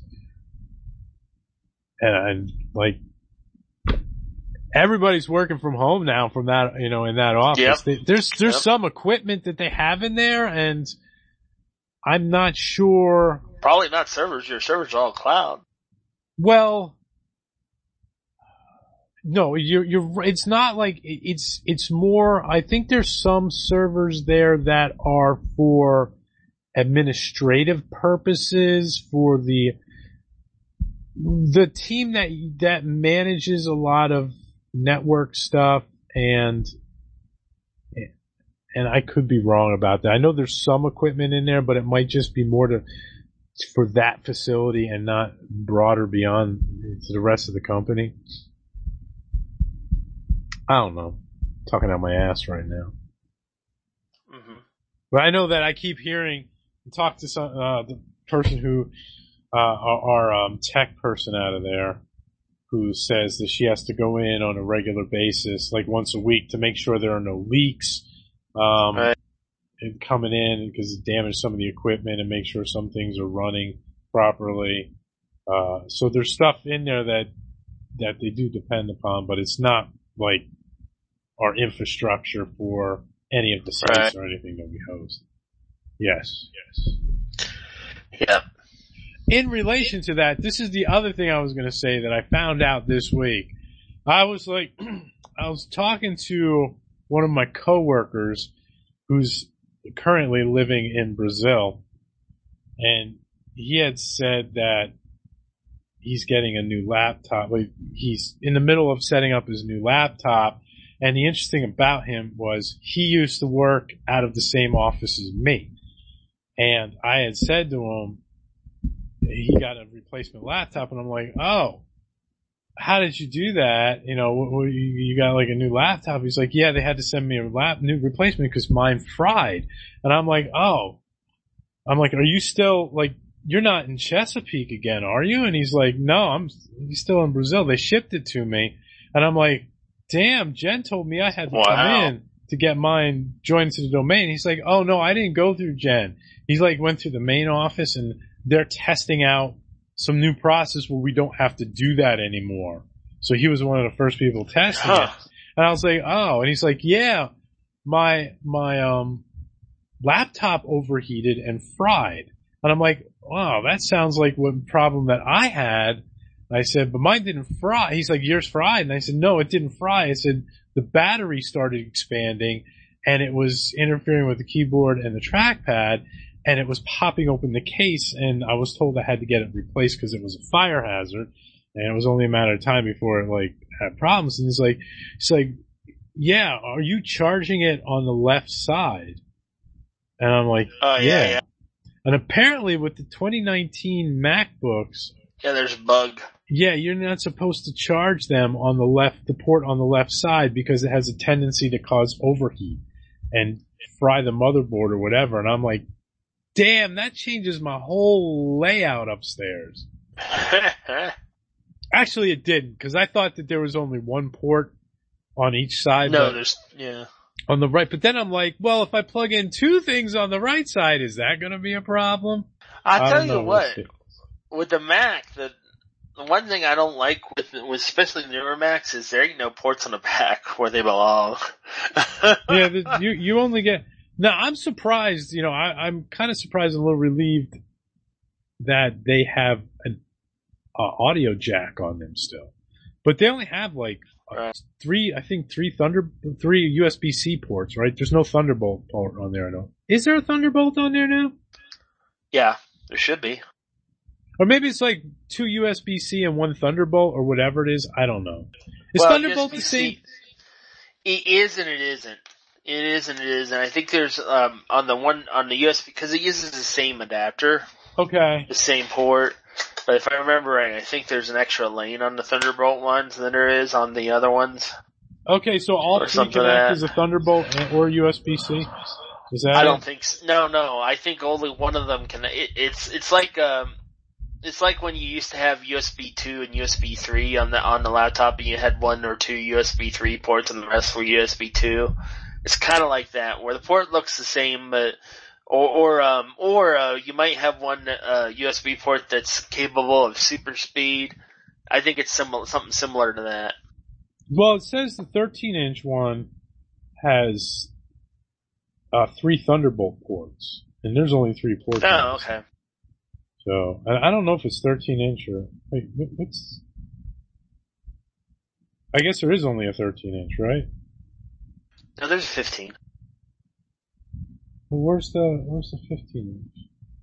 And, and like, everybody's working from home now from that, you know, in that office. Yep. They, there's, there's Yep. some equipment that they have in there, and I'm not sure. Probably not servers. Your servers are all cloud. Well, no, you're, you're, it's not like, it's, it's more, I think there's some servers there that are for administrative purposes for the, the team that, that manages a lot of network stuff, and and I could be wrong about that. I know there's some equipment in there, but it might just be more to for that facility and not broader beyond to the rest of the company. I don't know. I'm talking out my ass right now. Mm-hmm. But I know that I keep hearing, talk to some uh, the person who uh, our, our um, tech person out of there, who says that she has to go in on a regular basis, like once a week, to make sure there are no leaks um, right. and coming in because it damaged some of the equipment, and make sure some things are running properly. Uh, so there's stuff in there that that they do depend upon, but it's not like our infrastructure for any of the sites Right. or anything that we host. Yes, yes. Yeah. In relation to that, this is the other thing I was going to say that I found out this week. I was like, I was talking to one of my coworkers who's currently living in Brazil, and he had said that he's getting a new laptop. Like, he's in the middle of setting up his new laptop, and the interesting about him was he used to work out of the same office as me. And I had said to him, he got a replacement laptop, and I'm like, oh, how did you do that? You know, what, what, you, you got like a new laptop? He's like, yeah, they had to send me a lap, new replacement because mine fried. And I'm like, oh, I'm like, are you still like, you're not in Chesapeake again, are you? And he's like, no, I'm he's still in Brazil. They shipped it to me. And I'm like, damn, Jen told me I had to Wow. come in to get mine joined to the domain. He's like, oh no, I didn't go through Jen. He's like, went through the main office and they're testing out some new process where we don't have to do that anymore. So he was one of the first people testing Huh. it. And I was like, oh, and he's like, yeah, my, my, um, laptop overheated and fried. And I'm like, wow, that sounds like what problem that I had. I said, but mine didn't fry. He's like, yours fried. And I said, no, it didn't fry. I said, the battery started expanding and it was interfering with the keyboard and the trackpad, and it was popping open the case, and I was told I had to get it replaced because it was a fire hazard, and it was only a matter of time before it like had problems. And he's like, he's like, yeah, are you charging it on the left side? And I'm like, Oh, yeah, yeah. yeah. And apparently with the twenty nineteen MacBooks, Yeah, there's a bug. yeah, you're not supposed to charge them on the left, the port on the left side, because it has a tendency to cause overheat and fry the motherboard or whatever. And I'm like, damn, that changes my whole layout upstairs. Actually, it didn't, because I thought that there was only one port on each side. No, but there's, yeah. on the right. But then I'm like, well, if I plug in two things on the right side, is that going to be a problem? I'll I tell don't you know. what, We'll see. with the Mac, the, the one thing I don't like with, with especially newer Macs is there ain't no ports on the back where they belong. Yeah, the, you you only get. Now I'm surprised. You know, I, I'm kind of surprised and a little relieved that they have an uh, audio jack on them still, but they only have like uh, Right. three. I think three Thunder, three U S B C ports. Right? There's no Thunderbolt port on there. I know. Is there a Thunderbolt on there now? Yeah, there should be. Or maybe it's like two U S B C and one Thunderbolt or whatever it is. I don't know. Is Well, Thunderbolt the same? U S B C It is and it isn't. It is and it isn't. I think there's um on the one on the U S B because it uses the same adapter, Okay. the same port. But if I remember right, I think there's an extra lane on the Thunderbolt ones than there is on the other ones. Okay, so all Or three something connect like as that. a Thunderbolt and- or U S B C? Is that I it? don't think so. No, no. I think only one of them can. It, it's it's like um, it's like when you used to have U S B two and U S B three on the on the laptop, and you had one or two U S B three ports, and the rest were U S B two. It's kind of like that, where the port looks the same, but or or um or uh, you might have one uh, U S B port that's capable of super speed. I think it's similar, something similar to that. Well, it says the thirteen inch one has uh, three Thunderbolt ports, and there's only three ports. on Oh, this. okay. So I, I don't know if it's thirteen inch or wait, what- what's? I guess there is only a thirteen inch, right? No, there's fifteen. Well, where's the where's the fifteen inch?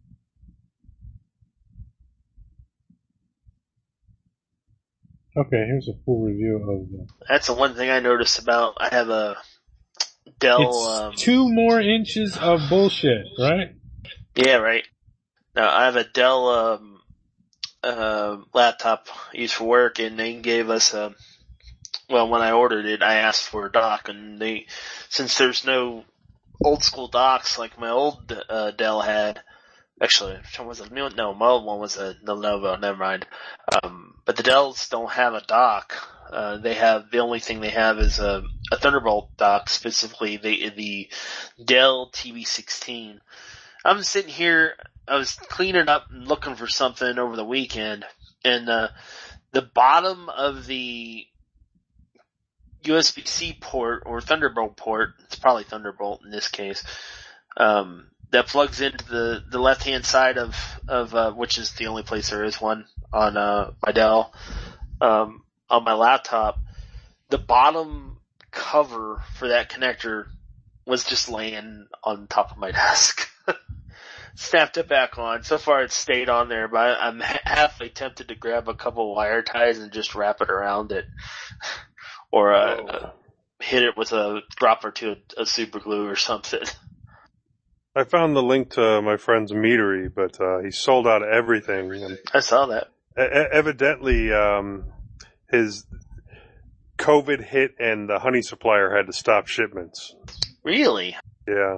Okay, here's a full review of the. That's the one thing I noticed about. I have a Dell. It's um, two more inches of bullshit, right? Yeah, right. Now I have a Dell um, uh, laptop used for work, and they gave us a. Well, when I ordered it, I asked for a dock, and they, since there's no old school docks like my old uh, Dell had. Actually, which one was it? No, my old one was a Lenovo. Never mind. Um, but the Dells don't have a dock. Uh, they have the only thing they have is a, a Thunderbolt dock, specifically the the Dell T V sixteen. I'm sitting here. I was cleaning up and looking for something over the weekend, and uh, the bottom of the U S B C port or Thunderbolt port, it's probably Thunderbolt in this case. Um, that plugs into the, the left hand side of, of, uh, which is the only place there is one on, uh, my Dell, um, on my laptop. The bottom cover for that connector was just laying on top of my desk. Snapped it back on. So far it's stayed on there, but I'm halfway tempted to grab a couple wire ties and just wrap it around it. Or, uh, uh hit it with a drop or two of, of super glue or something. I found the link to my friend's meadery, but uh, he sold out of everything. And I saw that. e- evidently, um, his COVID hit and the honey supplier had to stop shipments. Really? Yeah.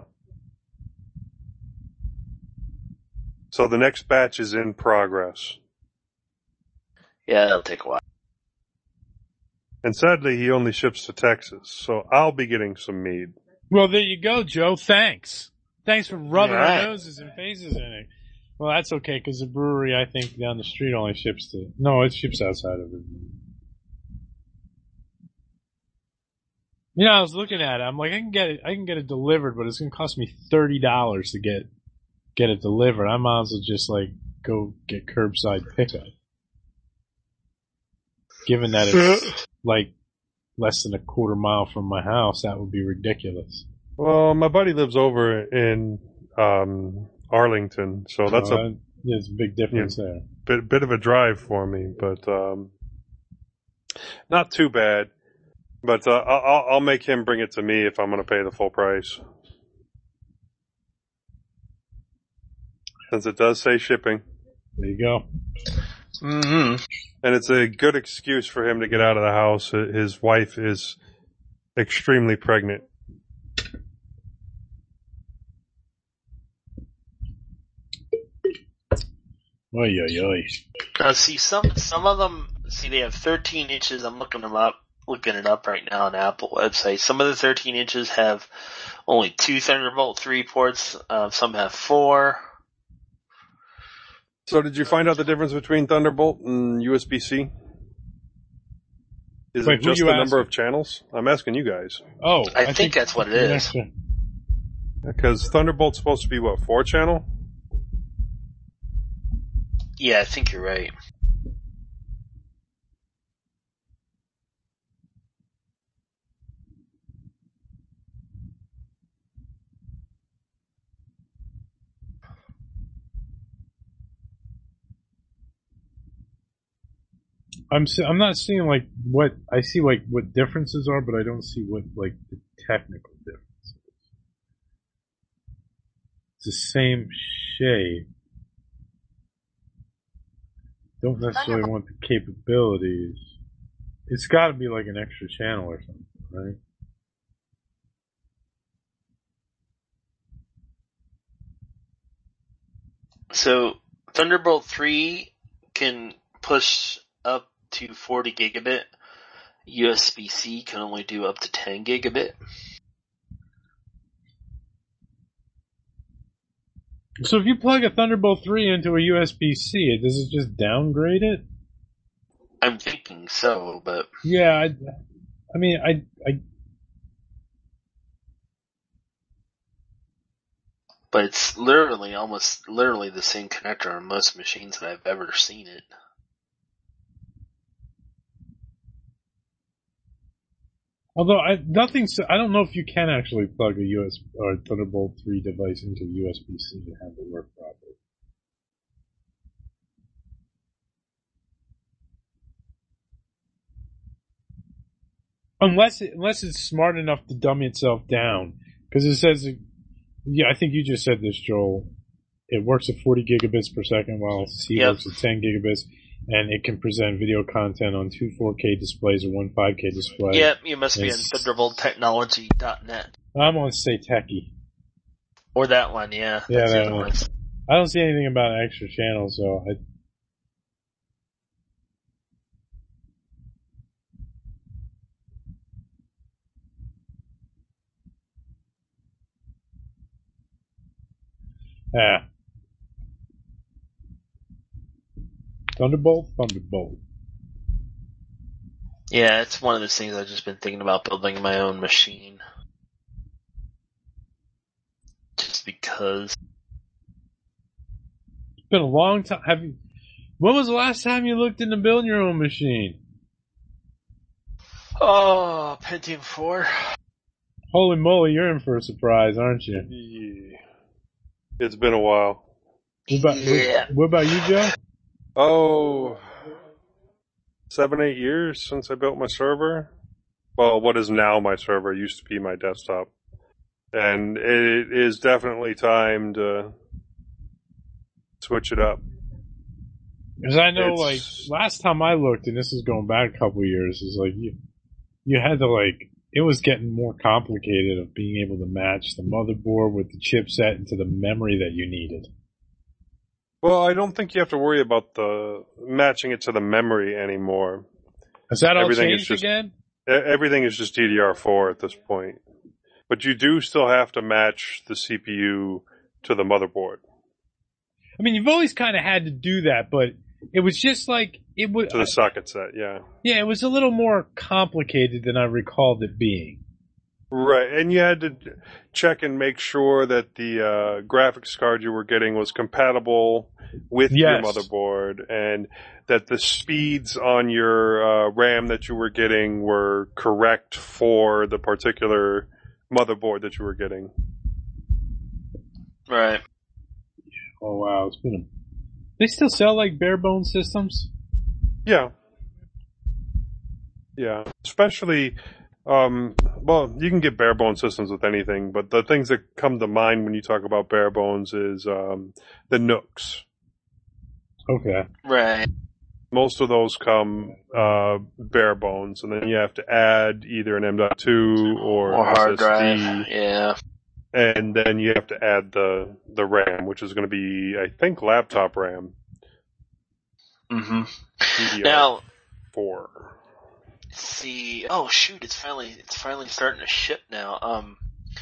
So the next batch is in progress. Yeah, that'll take a while. And sadly, he only ships to Texas, so I'll be getting some mead. Well, there you go, Joe. Thanks. Thanks for rubbing Right. our noses and faces in it. Well, that's okay, because the brewery, I think, down the street only ships to... No, it ships outside of it. You know, I was looking at it. I'm like, I can get it, I can get it delivered, but it's going to cost me thirty dollars to get get it delivered. I might as well just, like, go get curbside pickup. Given that it's, like, less than a quarter mile from my house, that would be ridiculous. Well, my buddy lives over in um, Arlington, so that's Uh, a There's a big difference there. bit bit of a drive for me, but um, not too bad. But uh, I'll, I'll make him bring it to me if I'm going to pay the full price, since it does say shipping. There you go. Mm-hmm. And it's a good excuse for him to get out of the house. His wife is extremely pregnant. Oy, oy, oy. Now, see, some some of them, see, they have thirteen inches. I'm looking them up, looking it up right now on the Apple website. Some of the thirteen inches have only two Thunderbolt three ports. Uh, some have four. So did you find out the difference between Thunderbolt and U S B C? Is Wait, it who just you the number asking? of channels? I'm asking you guys. Oh, I, think, that's what it is. Extra. Because Thunderbolt's supposed to be, what, four channel? Yeah, I think you're right. I'm se- I'm not seeing like what I see like what differences are, but I don't see what like the technical differences. It's the same shade. Don't necessarily want the capabilities. It's got to be like an extra channel or something, right? So Thunderbolt three can push up to forty gigabit. U S B C can only do up to ten gigabit. So if you plug a Thunderbolt three into a U S B C, does it just downgrade it? I'm thinking so, but Yeah, I, I mean, I, I, but it's literally almost literally the same connector on most machines that I've ever seen it. although I, nothing, I don't know if you can actually plug a U S or Thunderbolt three device into U S B C to have it work properly. Unless it, unless it's smart enough to dumb itself down, because it says, yeah, I think you just said this, Joel. It works at forty gigabits per second, while C Yep. works at ten gigabits, and it can present video content on two four K displays or one five K display. Yep, you must be on It's- thunderbolt technology dot net. I'm on Say Techie. Or that one, yeah. Yeah, that's the that other one. I don't see anything about extra channels, so I. Yeah. Thunderbolt, Thunderbolt. Yeah, it's one of those things I've just been thinking about building my own machine. because It's been a long time. Have you? When was the last time you looked into building your own machine? oh, Pentium four. Holy moly, you're in for a surprise, aren't you? Yeah. It's been a while. What about, Yeah. what, what about you, Joe? Oh, seven, eight years since I built my server. Well, what is now my server used to be my desktop. And it is definitely time to switch it up. Because I know, It's- like, last time I looked, and this is going back a couple of years, is like you, you had to like, it was getting more complicated of being able to match the motherboard with the chipset into the memory that you needed. Well, I don't think you have to worry about the matching it to the memory anymore. Has that all Everything is changed just- again? E- Everything is just D D R four at this point. But you do still have to match the C P U to the motherboard, I mean, you've always kind of had to do that, but it was just like it was. to the socket set, yeah. Yeah, it was a little more complicated than I recalled it being. Right, and you had to check and make sure that the uh, graphics card you were getting was compatible with your Yes. motherboard, and that the speeds on your uh, RAM that you were getting were correct for the particular motherboard that you were getting. Right. Oh wow, it's been a. They still sell like bare bones systems. Yeah. Yeah, especially, um, well, you can get bare bones systems with anything, but the things that come to mind when you talk about bare bones is um, the Nooks. Okay. Right. Most of those come uh, bare bones, and then you have to add either an M dot two or, Or hard S S D, drive. Yeah. and then you have to add the the RAM, which is going to be, I think, laptop RAM. Mm-hmm. D D R Now, four. see, oh shoot, it's finally it's finally starting to ship now. Um,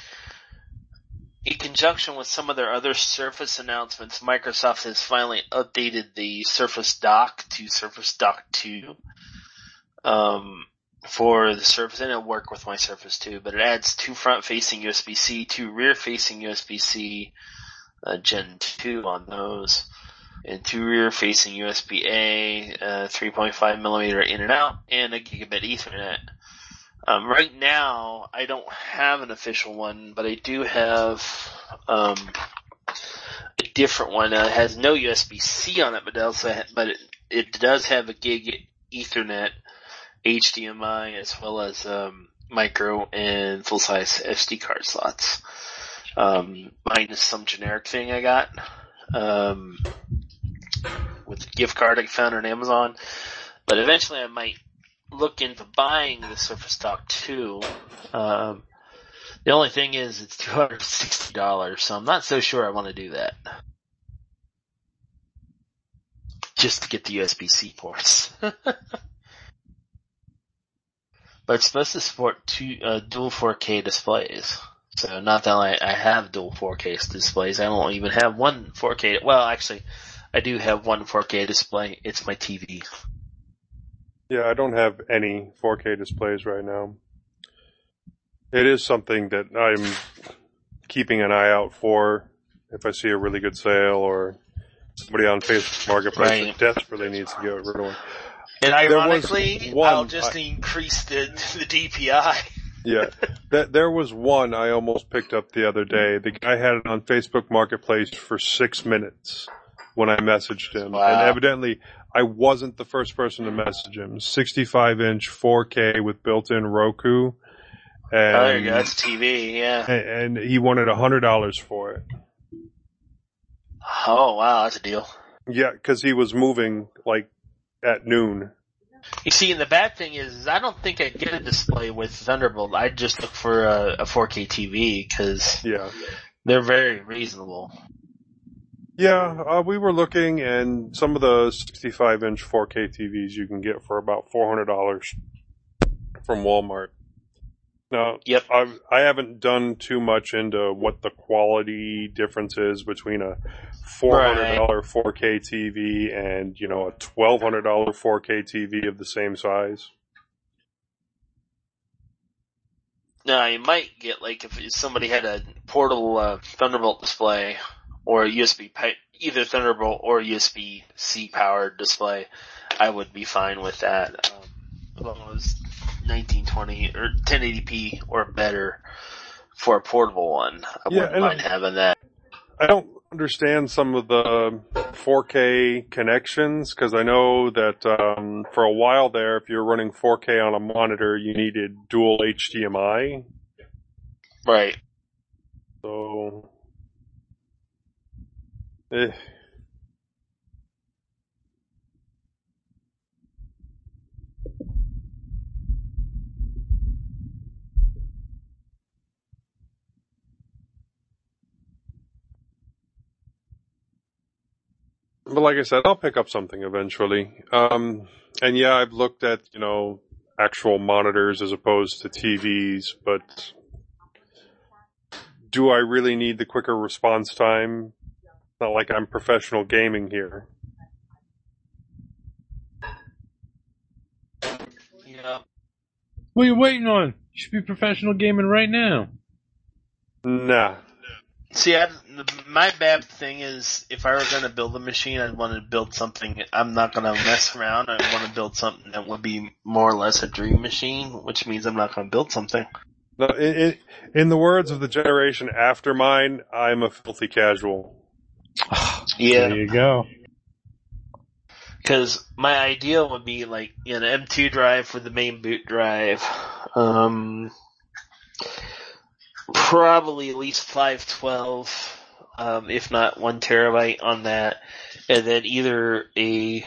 in conjunction with some of their other Surface announcements, Microsoft has finally updated the Surface Dock to Surface Dock two. Um, for the Surface, and it'll work with my Surface too, but it adds two front-facing U S B C, two rear-facing U S B C, uh, Gen two on those, and two rear-facing U S B A, uh, three point five millimeter in and out, and a gigabit Ethernet. Um, right now, I don't have an official one, but I do have um, a different one. Uh, it has no U S B C on it, but it also ha- but it, it does have a gig Ethernet, H D M I, as well as um, micro and full-size S D card slots. Um, minus some generic thing I got um, with the gift card I found on Amazon. But eventually, I might look into buying the Surface Dock two. Um, the only thing is it's two hundred sixty dollars, so I'm not so sure I want to do that. Just to get the U S B C ports. But it's supposed to support two, uh, dual four K displays. So not that I, I have dual four K displays, I don't even have one four K, well actually, I do have one four K display, it's my T V. Yeah, I don't have any four K displays right now. It is something that I'm keeping an eye out for if I see a really good sale or somebody on Facebook Marketplace Right. that desperately needs to get rid of one. And There was ironically, one- I'll just I- increase the, the D P I. Yeah, that, there was one I almost picked up the other day. The guy had it on Facebook Marketplace for six minutes when I messaged him. Wow. And evidently, I wasn't the first person to message him. sixty-five inch four K with built-in Roku. And, Oh, there you go, that's T V, yeah. and and he wanted one hundred dollars for it. Oh wow, that's a deal. Yeah, because he was moving, like, at noon. You see, and the bad thing is, is I don't think I'd get a display with Thunderbolt. I'd just look for a, a four K T V, because Yeah. they're very reasonable. Yeah, uh, we were looking, and some of the sixty-five inch four K T Vs you can get for about four hundred dollars from Walmart. Now, Yep. I've, I haven't done too much into what the quality difference is between a four hundred dollars four K T V and, you know, a twelve hundred dollars four K T V of the same size. Now, you might get, like, if somebody had a portable uh, Thunderbolt display, or a U S B pipe, either Thunderbolt or U S B C powered display, I would be fine with that. Um, as long as it was nineteen twenty or ten eighty p or better for a portable one. I Yeah, wouldn't and mind I- having that. I don't understand some of the four K connections because I know that um, for a while there, if you're running four K on a monitor, you needed dual H D M I. Right. So, eh. But like I said, I'll pick up something eventually. Um, and yeah, I've looked at, you know, actual monitors as opposed to T Vs, but do I really need the quicker response time? Not like I'm professional gaming here. Yeah. What are you waiting on? You should be professional gaming right now. Nah. See, I, my bad thing is, if I were going to build a machine, I'd want to build something. I'm not going to mess around. I want to build something that would be more or less a dream machine, which means I'm not going to build something. No, in, in, in the words of the generation after mine, I'm a filthy casual. Yeah. There you go. Because my ideal would be like an M two drive for the main boot drive. Um, probably at least five twelve, um, if not one terabyte on that. And then either a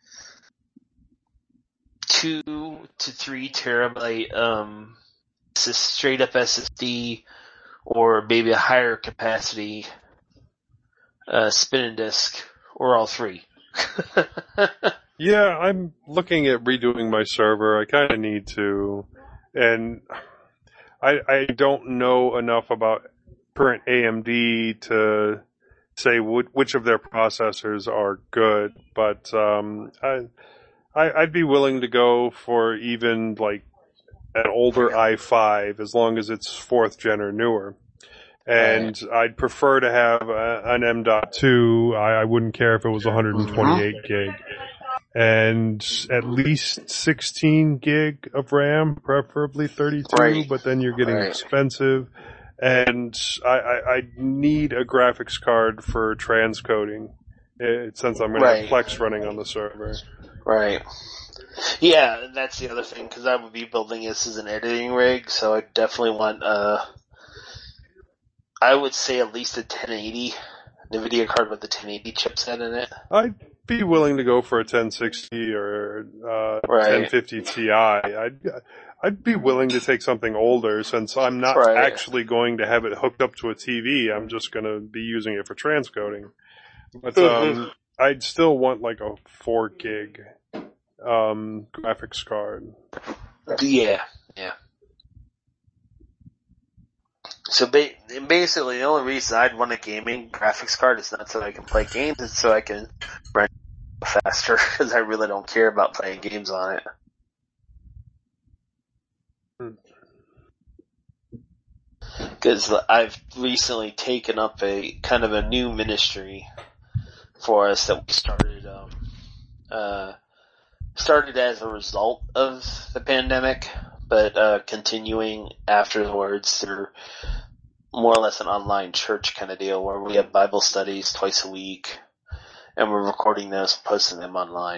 two to three terabyte, um, straight up S S D, or maybe a higher capacity, uh, spinning disk, or all three. Yeah, I'm looking at redoing my server. I kind of need to. And I, I don't know enough about current A M D to say w- which of their processors are good, but um, I, I, I'd be willing to go for even like an older i five as long as it's fourth gen or newer. And right. I'd prefer to have a, an M dot two. I, I wouldn't care if it was one hundred twenty-eight mm-hmm. gig. And at least sixteen gig of RAM, preferably thirty-two, right. But then you're getting right. expensive. And I, I, I need a graphics card for transcoding, it, since I'm going right. to have Plex running on the server. Right. Yeah, that's the other thing, because I would be building this as an editing rig, so I definitely want, uh, I would say at least a ten eighty NVIDIA card with the ten eighty chipset in it. I'd be willing to go for a ten sixty or uh, right. ten fifty Ti. I'd I'd be willing to take something older since I'm not right. actually going to have it hooked up to a T V. I'm just going to be using it for transcoding. But um, I'd still want like a four gig um, graphics card. Yeah, yeah. So ba- basically, the only reason I'd want a gaming graphics card is not so I can play games, it's so I can run faster, because I really don't care about playing games on it. Because hmm. I've recently taken up a kind of a new ministry for us that we started, um, uh, started as a result of the pandemic, but uh, continuing afterwards through more or less an online church kind of deal where we have Bible studies twice a week, and we're recording those and posting them online.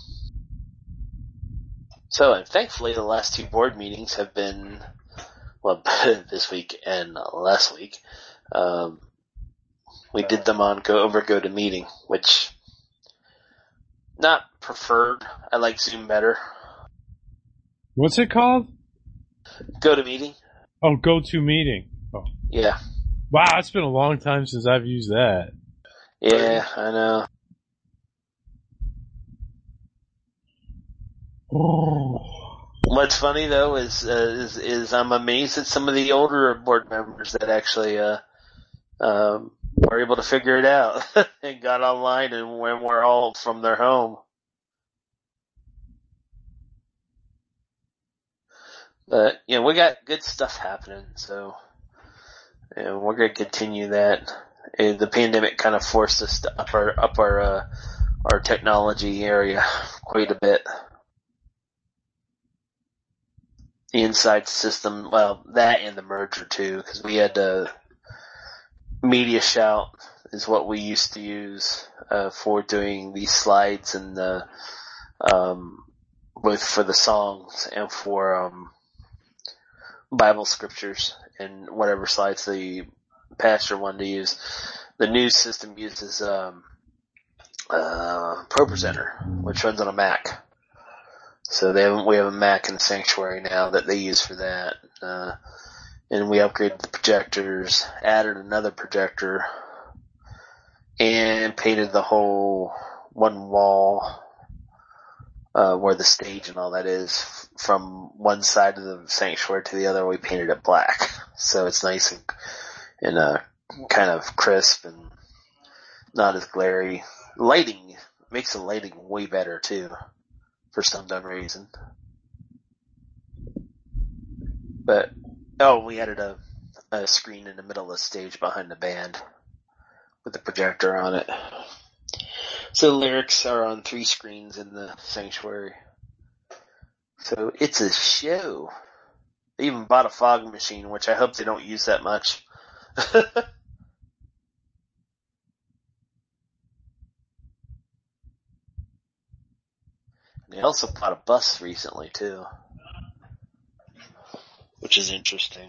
So, and thankfully the last two board meetings have been, well, this week and last week, um, we did them on Go Over GoToMeeting, which, not preferred. I like Zoom better. What's it called? GoToMeeting. Oh, GoToMeeting. Oh. Yeah. Wow, it's been a long time since I've used that. Yeah, I know. Oh. What's funny though is, uh, is is I'm amazed at some of the older board members that actually uh, um, were able to figure it out and got online and when we're all from their home. But, you know, we got good stuff happening, so, you know, we're going to continue that. And the pandemic kind of forced us to up our, up our, uh, our technology area quite a bit. The inside system, well, that and the merger too, because we had uh, Media Shout is what we used to use uh, for doing these slides and the um, both for the songs and for um, Bible scriptures and whatever slides the pastor wanted to use. The new system uses um, uh, ProPresenter, which runs on a Mac. So they have, we have a Mac in the sanctuary now that they use for that. Uh, and we upgraded the projectors, added another projector, and painted the whole one wall, uh, where the stage and all that is, from one side of the sanctuary to the other. We painted it black. So it's nice and, and, uh, kind of crisp and not as glary. Lighting makes the lighting way better too, for some dumb reason. But, oh, we added a, a screen in the middle of the stage behind the band with a projector on it. So the lyrics are on three screens in the sanctuary. So it's a show. They even bought a fog machine, which I hope they don't use that much. They also bought a bus recently too, which is interesting.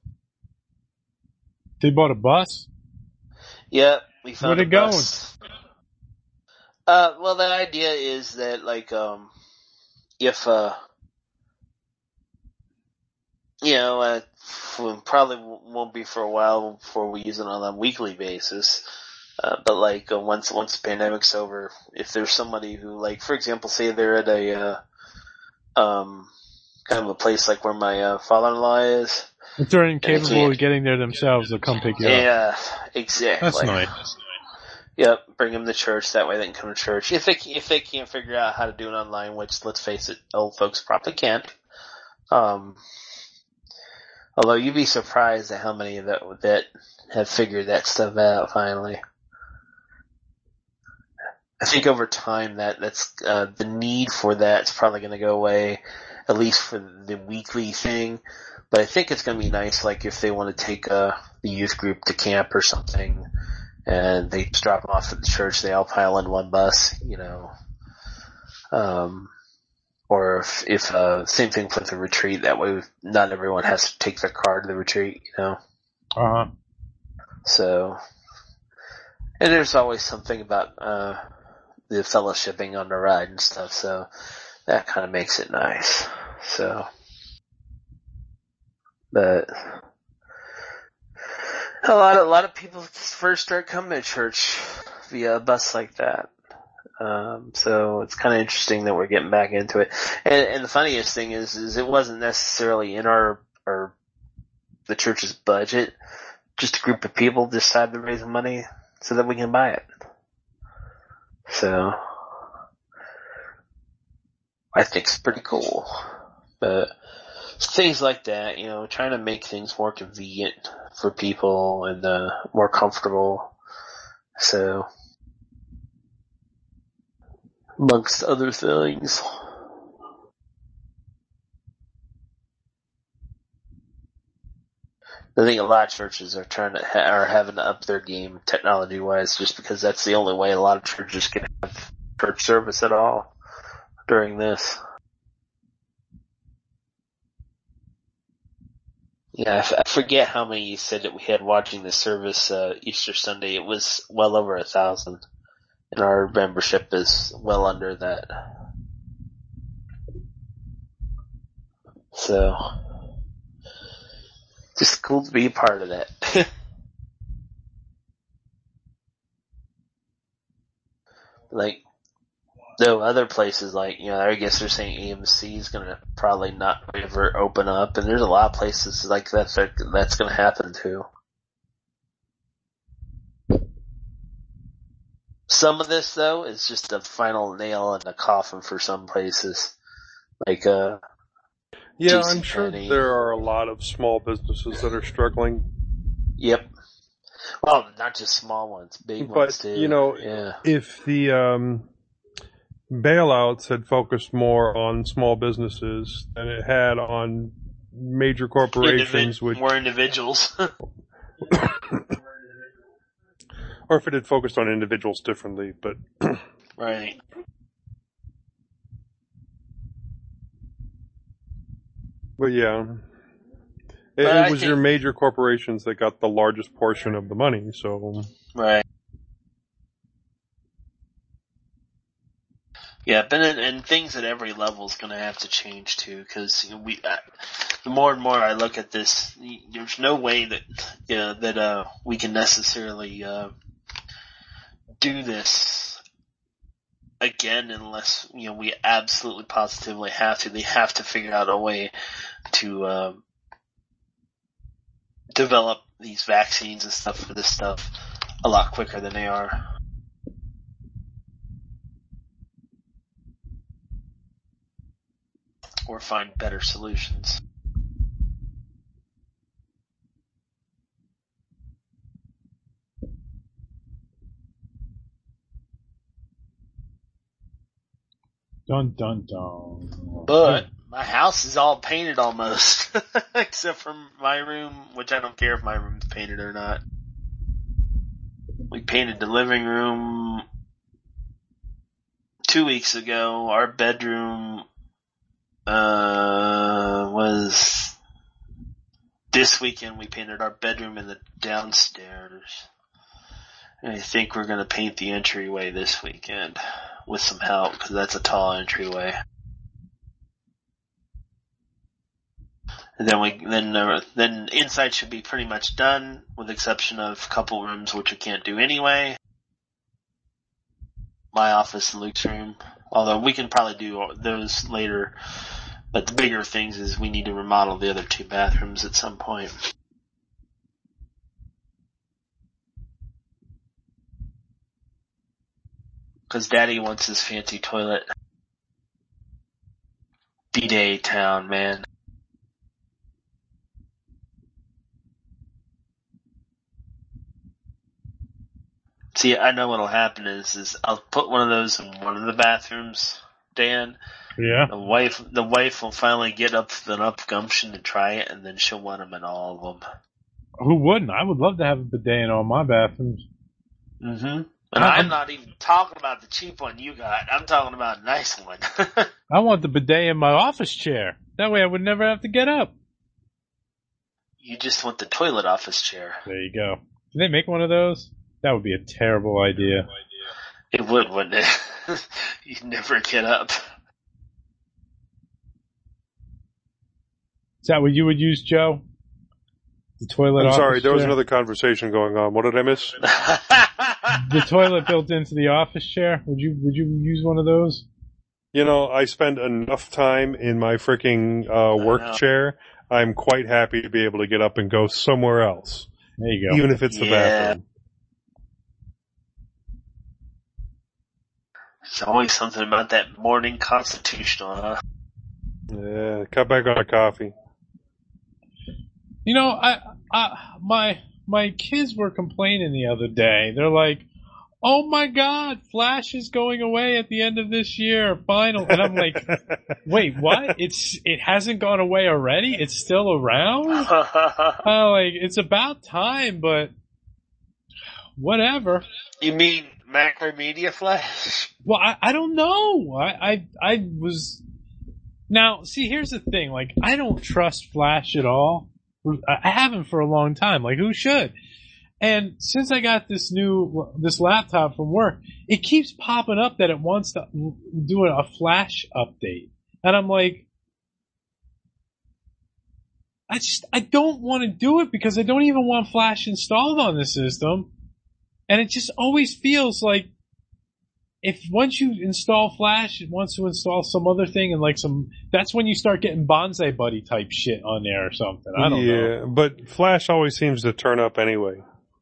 They bought a bus? Yep, we found Where'd a it going? bus. Uh, well, the idea is that, like, um, if, uh, you know, uh, we probably won't be for a while before we use it on a weekly basis. Uh, but like, uh, once, once the pandemic's over, if there's somebody who, like, for example, say they're at a, uh, um, kind of a place like where my, uh, father-in-law is. If they're incapable of getting there themselves, they'll come pick you yeah, up. Yeah, exactly. That's nice. Yep, bring them to church. That way they can come to church. If they if they can't figure out how to do it online, which, let's face it, old folks probably can't. Um, although you'd be surprised at how many that that have figured that stuff out finally. I think over time that that's uh, the need for that's probably going to go away, at least for the weekly thing. But I think it's going to be nice, like if they want to take uh, the youth group to camp or something, and they just drop them off at the church, they all pile in one bus, you know. Um, or if, if uh, same thing with the retreat, that way not everyone has to take their car to the retreat, you know. Uh-huh. So, and there's always something about uh, the fellowshipping on the ride and stuff, so that kind of makes it nice. So, but a lot of, a lot of people first start coming to church via a bus like that. Um, so it's kind of interesting that we're getting back into it. And, and the funniest thing is, is it wasn't necessarily in our, our, the church's budget. Just a group of people decided to raise money so that we can buy it. So, I think it's pretty cool. But things like that, you know, trying to make things more convenient for people and uh, more comfortable. So, amongst other things. I think a lot of churches are trying to ha- are having to up their game technology wise, just because that's the only way a lot of churches can have church service at all during this. Yeah, I, f- I forget how many you said that we had watching the service uh, Easter Sunday. It was well over a thousand, and our membership is well under that. So, just cool to be a part of that. Like, though other places like, you know, I guess they're saying A M C is gonna probably not ever open up, and there's a lot of places like that that that's gonna happen too. Some of this though is just the final nail in the coffin for some places. Like, uh, Yeah, J C I'm sure Penney. there are a lot of small businesses that are struggling. Yep. Well, not just small ones, big But, ones too. you know, yeah. if the um, bailouts had focused more on small businesses than it had on major corporations, Individ- which more individuals. or if it had focused on individuals differently, but right. but yeah, it, But it I was think- your major corporations that got the largest portion of the money. So Right. Yeah, but and, and things at every level is going to have to change too, because you know, we. Uh, the more and more I look at this, there's no way that you know, that uh, we can necessarily uh, do this again unless you know we absolutely positively have to. They have to figure out a way to uh, develop these vaccines and stuff for this stuff a lot quicker than they are. Or find better solutions. Dun dun dun. But my house is all painted almost, except for my room, which I don't care if my room's painted or not. We painted the living room two weeks ago. Our bedroom uh, was this weekend. We painted our bedroom and the downstairs. And I think we're going to paint the entryway this weekend with some help, because that's a tall entryway. And then we then uh, then inside should be pretty much done, with the exception of a couple rooms which we can't do anyway. My office and Luke's room, although we can probably do those later. But the bigger things is we need to remodel the other two bathrooms at some point. Because Daddy wants his fancy toilet. D-Day town, man. See, I know what'll happen is, is I'll put one of those in one of the bathrooms, Dan. Yeah. The wife, the wife will finally get up enough gumption to try it, and then she'll want them in all of them. Who wouldn't? I would love to have a bidet in all my bathrooms. Mm-hmm. And I'm not even talking about the cheap one you got. I'm talking about a nice one. I want the bidet in my office chair. That way I would never have to get up. You just want the toilet office chair. There you go. Do they make one of those? That would be a terrible idea. It would, wouldn't it? You'd never get up. Is that what you would use, Joe? The toilet I'm office sorry, there was chair? another conversation going on. What did I miss? The toilet built into the office chair? Would you would you use one of those? You know, I spend enough time in my freaking uh, work chair. I'm quite happy to be able to get up and go somewhere else. There you go. Even if it's the Yeah. bathroom. There's always something about that morning constitutional, huh? Yeah, cut back on a coffee. You know, I, I, my, my kids were complaining the other day. They're like, "Oh my God, Flash is going away at the end of this year, final." And I'm like, "Wait, what? It's it hasn't gone away already? It's still around?" Oh, like it's about time, but whatever. You mean Macromedia Flash? Well, I, I don't know. I, I, I was now. See, here's the thing. Like, I don't trust Flash at all. I haven't for a long time. Like, who should? And since I got this new, this laptop from work, it keeps popping up that it wants to do a Flash update. And I'm like, I just, I don't want to do it because I don't even want Flash installed on the system. And it just always feels like if once you install Flash, it wants to install some other thing and like some, that's when you start getting Bonsai Buddy type shit on there or something. I don't yeah, know. Yeah, but Flash always seems to turn up anyway.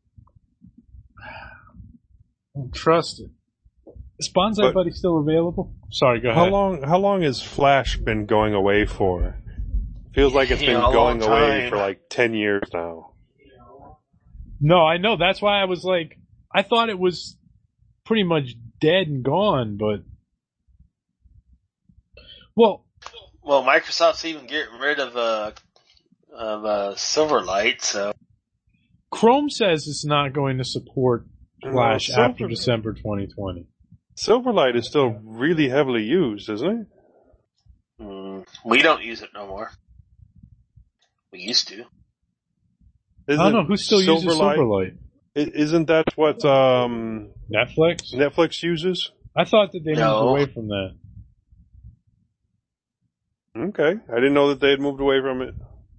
I don't trust it. Is Bonsai But- Buddy still available? Sorry, go ahead. How long? How long has Flash been going away for? Feels like it's Yeah, been a going long away time. for like ten years now. No, I know. That's why I was like, I thought it was pretty much dead and gone, but well, Well, Microsoft's even getting rid of uh of uh Silverlight, so Chrome says it's not going to support Flash No, after Silver- December twenty twenty. Silverlight is still really heavily used, isn't it? mm, we don't use it no more. We used to. I don't know who still uses Silverlight. I- Isn't that what um, Netflix? Netflix uses? I thought that they No. moved away from that. Okay, I didn't know that they had moved away from it.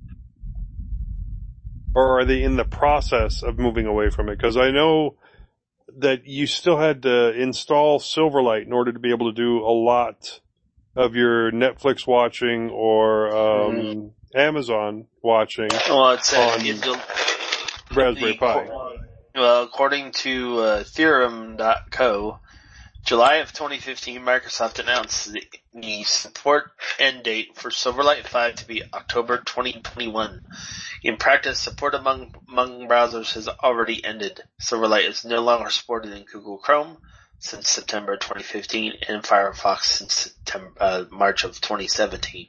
Or are they in the process of moving away from it? Because I know that you still had to install Silverlight in order to be able to do a lot of your Netflix watching or um, Mm. Amazon watching Well, it's uh, on it, Raspberry the- Pi. Well, according to uh, theorem dot co, July of twenty fifteen, Microsoft announced the, the support end date for Silverlight five to be October twenty twenty-one. In practice, support among among browsers has already ended. Silverlight is no longer supported in Google Chrome since September twenty fifteen and Firefox since September, uh, March of twenty seventeen.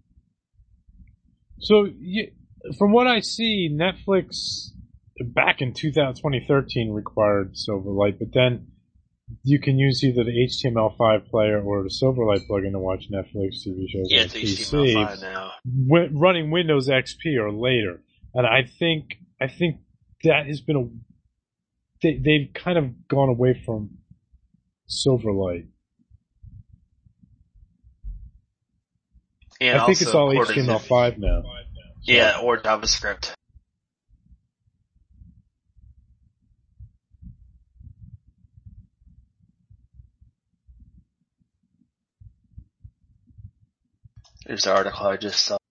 So, you, from what I see, Netflix back in two thousand, twenty thirteen required Silverlight, but then you can use either the H T M L five player or the Silverlight plugin to watch Netflix T V shows Yeah, on it's P H T M L C, five now. wi- running Windows X P or later. And I think I think that has been a they, they've kind of gone away from Silverlight. And I think it's also all H according T M L to- five now. Yeah, or JavaScript. There's the article I just saw.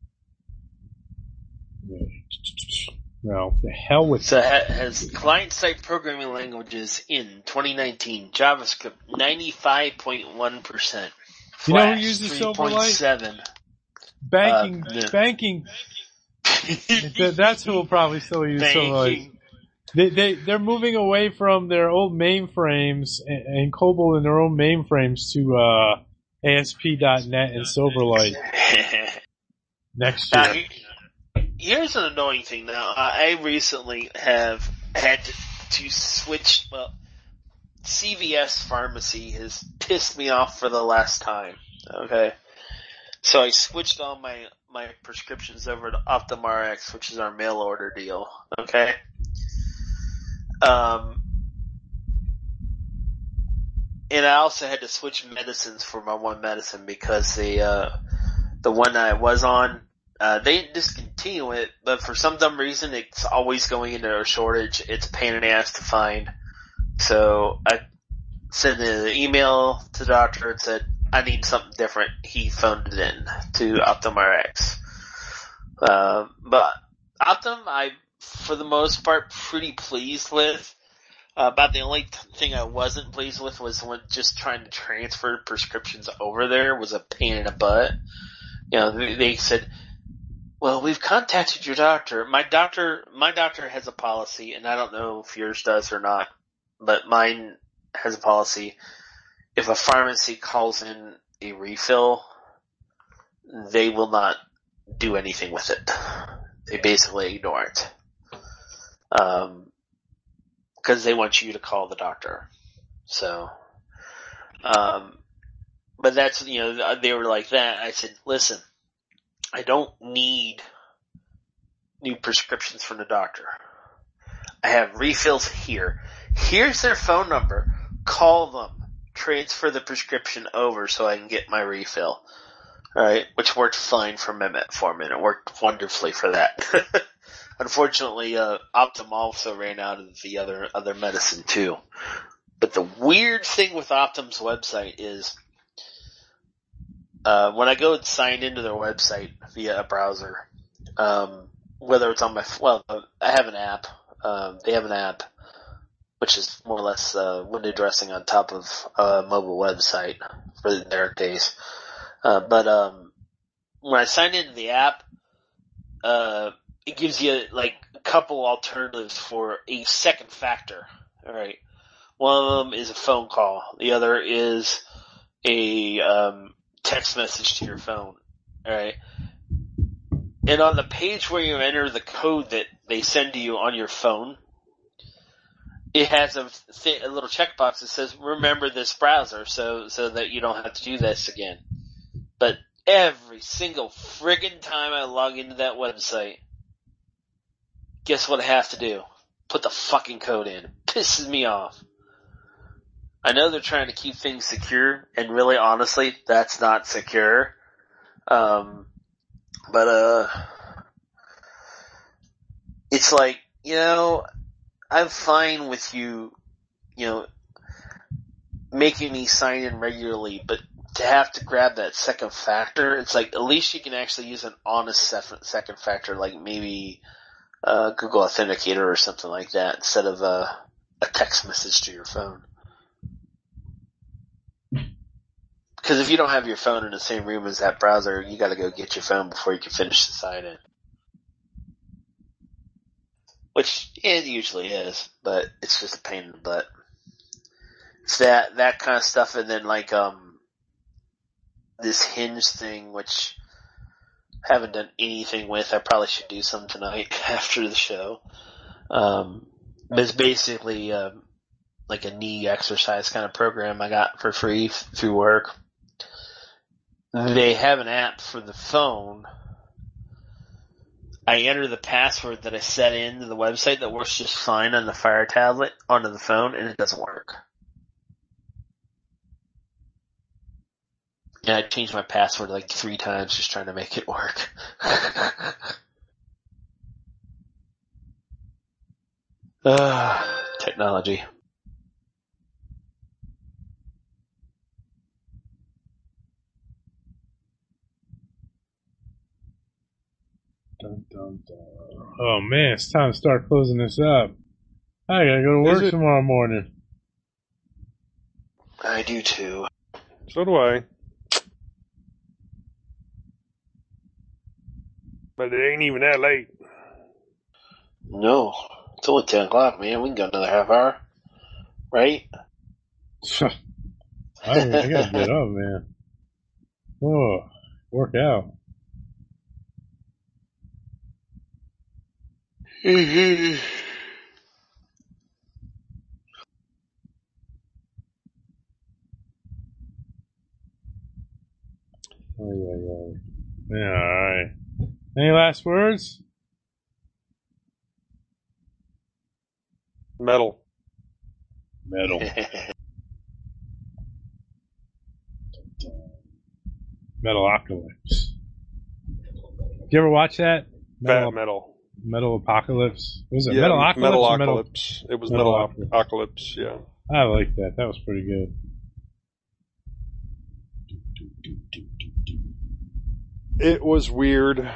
Well, the hell with So ha- has client-side programming languages in twenty nineteen, JavaScript ninety-five point one percent. You know who Flash uses three point Silverlight? seven. banking. Uh, yeah. Banking. Th- That's who will probably still use Silverlight. Banking. They they they're moving away from their old mainframes and, and COBOL in their own mainframes to uh, A S P dot net and Silverlight next Now, year. he- here's an annoying thing. Now, I recently have had to switch. Well, C V S Pharmacy has pissed me off for the last time. Okay, so I switched all my my prescriptions over to OptumRx, which is our mail order deal. Okay. Um, and I also had to switch medicines for my one medicine because the uh, the one I was on, uh, they didn't discontinue it, but for some dumb reason it's always going into a shortage. It's a pain in the ass to find. So I sent an email to the doctor and said, I need something different. He phoned it in to OptumRx. Uh, but Optum, I, for the most part, pretty pleased with. Uh, about the only t- thing I wasn't pleased with was when just trying to transfer prescriptions over there was a pain in the butt. You know, they, they said, well, we've contacted your doctor. My doctor, my doctor has a policy, and I don't know if yours does or not, but mine has a policy. If a pharmacy calls in a refill, they will not do anything with it. They basically ignore it. Um, cause they want you to call the doctor. So, um, but that's, you know, they were like that. I said, listen, I don't need new prescriptions from the doctor. I have refills here. Here's their phone number. Call them. Transfer the prescription over so I can get my refill. Alright, which worked fine for Mehmet for a minute. It worked wonderfully for that. Unfortunately, uh, Optum also ran out of the other, other medicine too. But the weird thing with Optum's website is, uh, when I go and sign into their website via a browser, um, whether it's on my, well, I have an app, um, they have an app, which is more or less, uh, window dressing on top of a mobile website for their case. Uh, but, um, when I sign into the app, uh, it gives you like a couple alternatives for a second factor. All right, one of them is a phone call. The other is a um, text message to your phone. All right, and on the page where you enter the code that they send to you on your phone, it has a, th- a little checkbox that says "Remember this browser," so so that you don't have to do this again. But every single friggin' time I log into that website, guess what I have to do? Put the fucking code in. It pisses me off. I know they're trying to keep things secure, and really, honestly, that's not secure. Um, but, uh, it's like, you know, I'm fine with you, you know, making me sign in regularly, but to have to grab that second factor, it's like, at least you can actually use an honest second factor, like maybe uh, Google Authenticator or something like that, instead of uh, a text message to your phone. Because if you don't have your phone in the same room as that browser, you gotta go get your phone before you can finish the sign in. Which it usually is, but it's just a pain in the butt. It's that, that kind of stuff, and then like, um, this Hinge thing, which I haven't done anything with. I probably should do some tonight after the show. Um, but it's basically, um, like a knee exercise kind of program I got for free f- through work. They have an app for the phone. I enter the password that I set into the website that works just fine on the Fire tablet onto the phone, and it doesn't work. Yeah, I changed my password like three times just trying to make it work. uh, technology. Dun, dun, dun. Oh man, it's time to start closing this up. I gotta go to work Is it- tomorrow morning. I do too. So do I. But it ain't even that late. No, it's only ten o'clock, man. We can go another half hour, right? I, I gotta get up, man. Oh, work out. Mm-hmm. Oh, yeah, yeah. Yeah, alright. Any last words? Metal. Metal. Metalocalypse. Did you ever watch that? Fat metal. Metalocalypse? Was it Yeah, Metalocalypse? or Metal- Metalocalypse. It was Metalocalypse. Metalocalypse, yeah. I like that. That was pretty good. It was weird.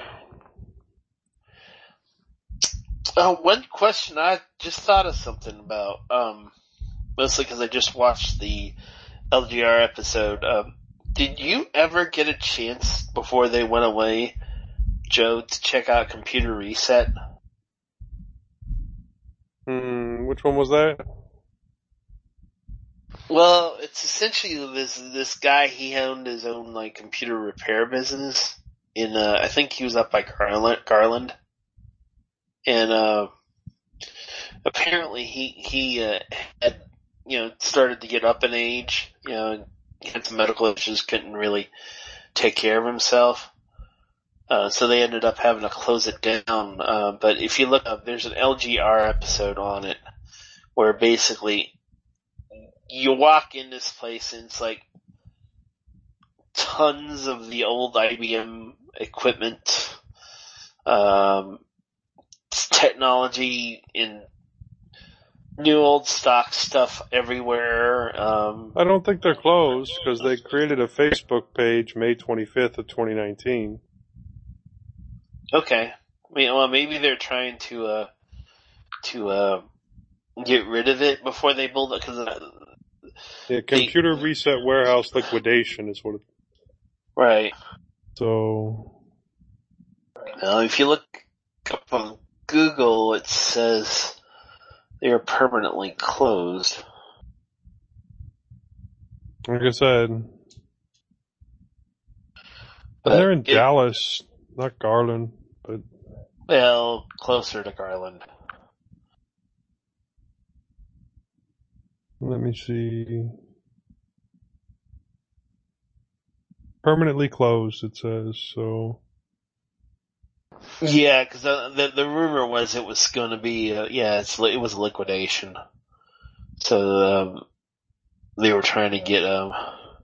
Oh, one question I just thought of something about, um, mostly because I just watched the L G R episode. Um, did you ever get a chance before they went away, Joe, to check out Computer Reset? Hmm, which one was that? Well, it's essentially this this guy, he owned his own like computer repair business in uh I think he was up by Garland Garland. And uh apparently he he uh, had you know started to get up in age, you know, had some medical issues, couldn't really take care of himself. Uh so they ended up having to close it down. Uh but if you look up, there's an L G R episode on it where basically you walk in this place and it's like tons of the old I B M equipment, um, technology in new old stock stuff everywhere. Um, I don't think they're closed because they created a Facebook page May twenty-fifth of twenty nineteen. okay. I mean, well, maybe they're trying to, uh, to, uh, get rid of it before they build it, cause, uh, Yeah, Computer Reset Warehouse Liquidation is what it. right. So Well, if you look up on Google, it says they are permanently closed. Like I said, But they're in it- Dallas, not Garland, but Well, closer to Garland. let me see. Permanently closed, it says, so. Yeah, because the, the the rumor was it was going to be uh, yeah, it's li- it was liquidation. So um, they were trying to get um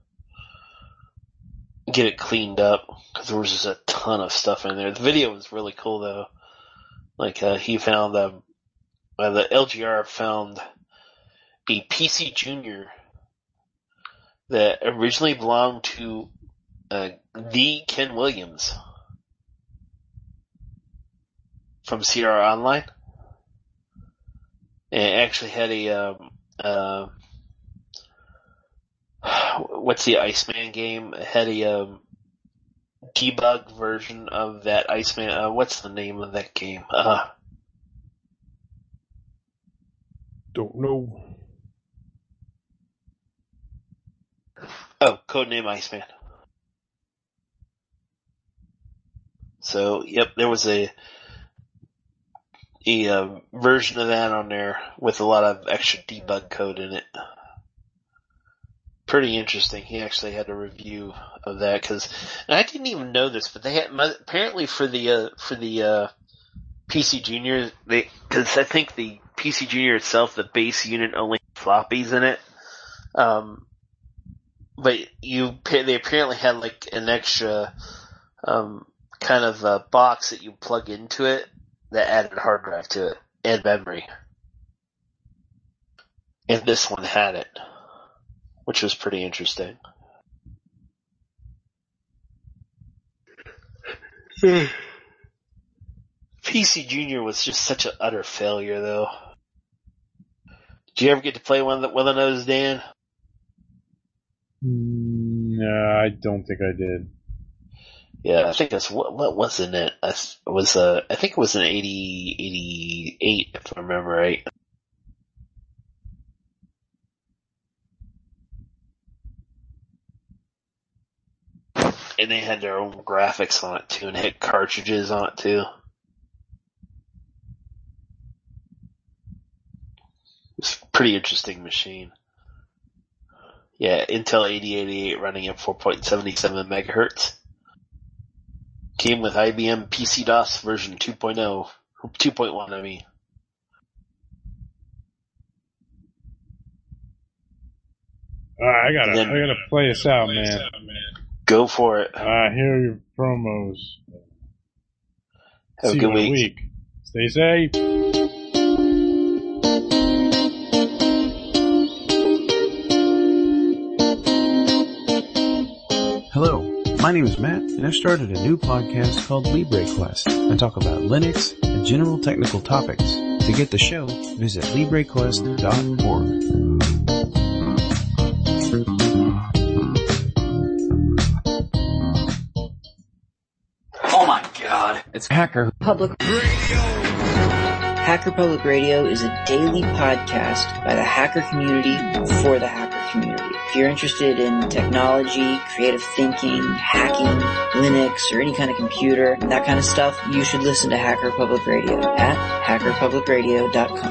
get it cleaned up because there was just a ton of stuff in there. The video was really cool though. Like uh, he found um, uh, the L G R found a P C Junior that originally belonged to uh, the Ken Williams from C R Online. And it actually had a um, uh, what's the Iceman game? It had a um, debug version of that Iceman. Uh, what's the name of that game? Uh, Don't know. oh, Codename Iceman. So, yep, there was a a uh, version of that on there with a lot of extra debug code in it. Pretty interesting. He actually had a review of that because, and I didn't even know this, but they had apparently for the uh, for the uh, P C Junior, they because I think the P C Junior itself, the base unit only had floppies in it. Um, but you they apparently had like an extra um, kind of a box that you plug into it that added a hard drive to it and memory. And this one had it, which was pretty interesting. P C Junior was just such an utter failure, though. Did you ever get to play one of those, Dan? No, I don't think I did. Yeah, I think that's what what was in it. I was uh, I think it was an eighty, eighty-eight, if I remember right. And they had their own graphics on it too, and had cartridges on it too. It's a pretty interesting machine. Yeah, Intel eighty eighty-eight running at four point seven seven megahertz. Came with I B M P C DOS version two point oh. two point one, I mean. Alright, I gotta, Then- I gotta play us out, man. Go for it. Uh, here are your promos. Have a See good you in week. Stay safe. Hello, my name is Matt, and I've started a new podcast called LibreQuest. I talk about Linux and general technical topics. To get the show, visit libre quest dot org. Oh my god. It's Hacker Public Hacker Public Radio is a daily podcast by the hacker community for the hacker community. If you're interested in technology, creative thinking, hacking, Linux, or any kind of computer, that kind of stuff, you should listen to Hacker Public Radio at hacker public radio dot com.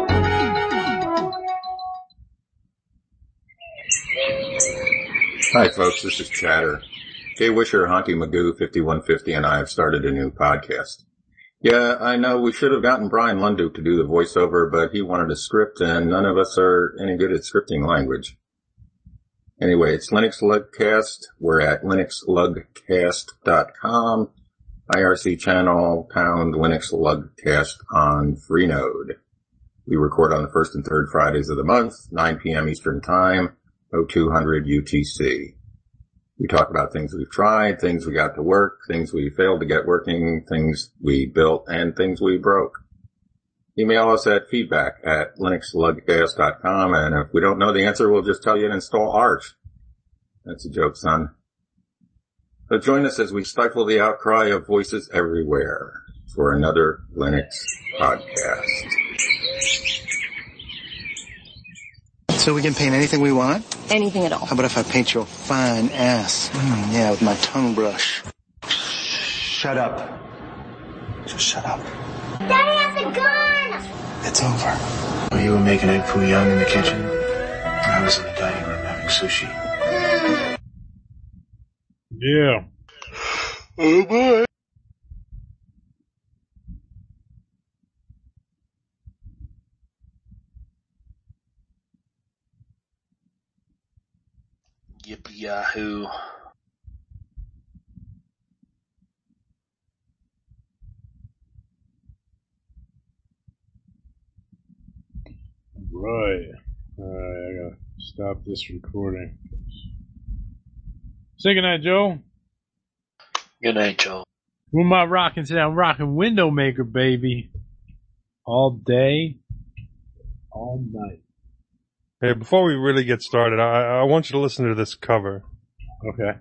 Hi folks, this is Chatter. Jay Wisher, Honky Magoo, fifty-one fifty, and I have started a new podcast. Yeah, I know we should have gotten Brian Lunduke to do the voiceover, but he wanted a script, and none of us are any good at scripting language. Anyway, it's Linux Lugcast. We're at linux lugcast dot com. I R C channel, pound Linux Lugcast on Freenode. We record on the first and third Fridays of the month, nine p.m. Eastern Time, oh two hundred U T C. We talk about things we've tried, things we got to work, things we failed to get working, things we built, and things we broke. Email us at feedback at linux lugcast dot com, and if we don't know the answer, we'll just tell you to install Arch. That's a joke, son. So join us as we stifle the outcry of voices everywhere for another Linux podcast. So we can paint anything we want? Anything at all. How about if I paint you a fine ass? Mm, yeah, with my tongue brush. Shut up. Just shut up. Daddy has a gun! It's over. Oh, you were making egg foo young in the kitchen? I was in the dining room having sushi. Yeah. Oh boy. Yippee yahoo. Right. Alright, I gotta stop this recording. Say goodnight, Joe. Good night, Joe. Who am I rocking today? I'm rocking Window Maker, baby. All day, all night. Hey, before we really get started, I, I want you to listen to this cover. Okay.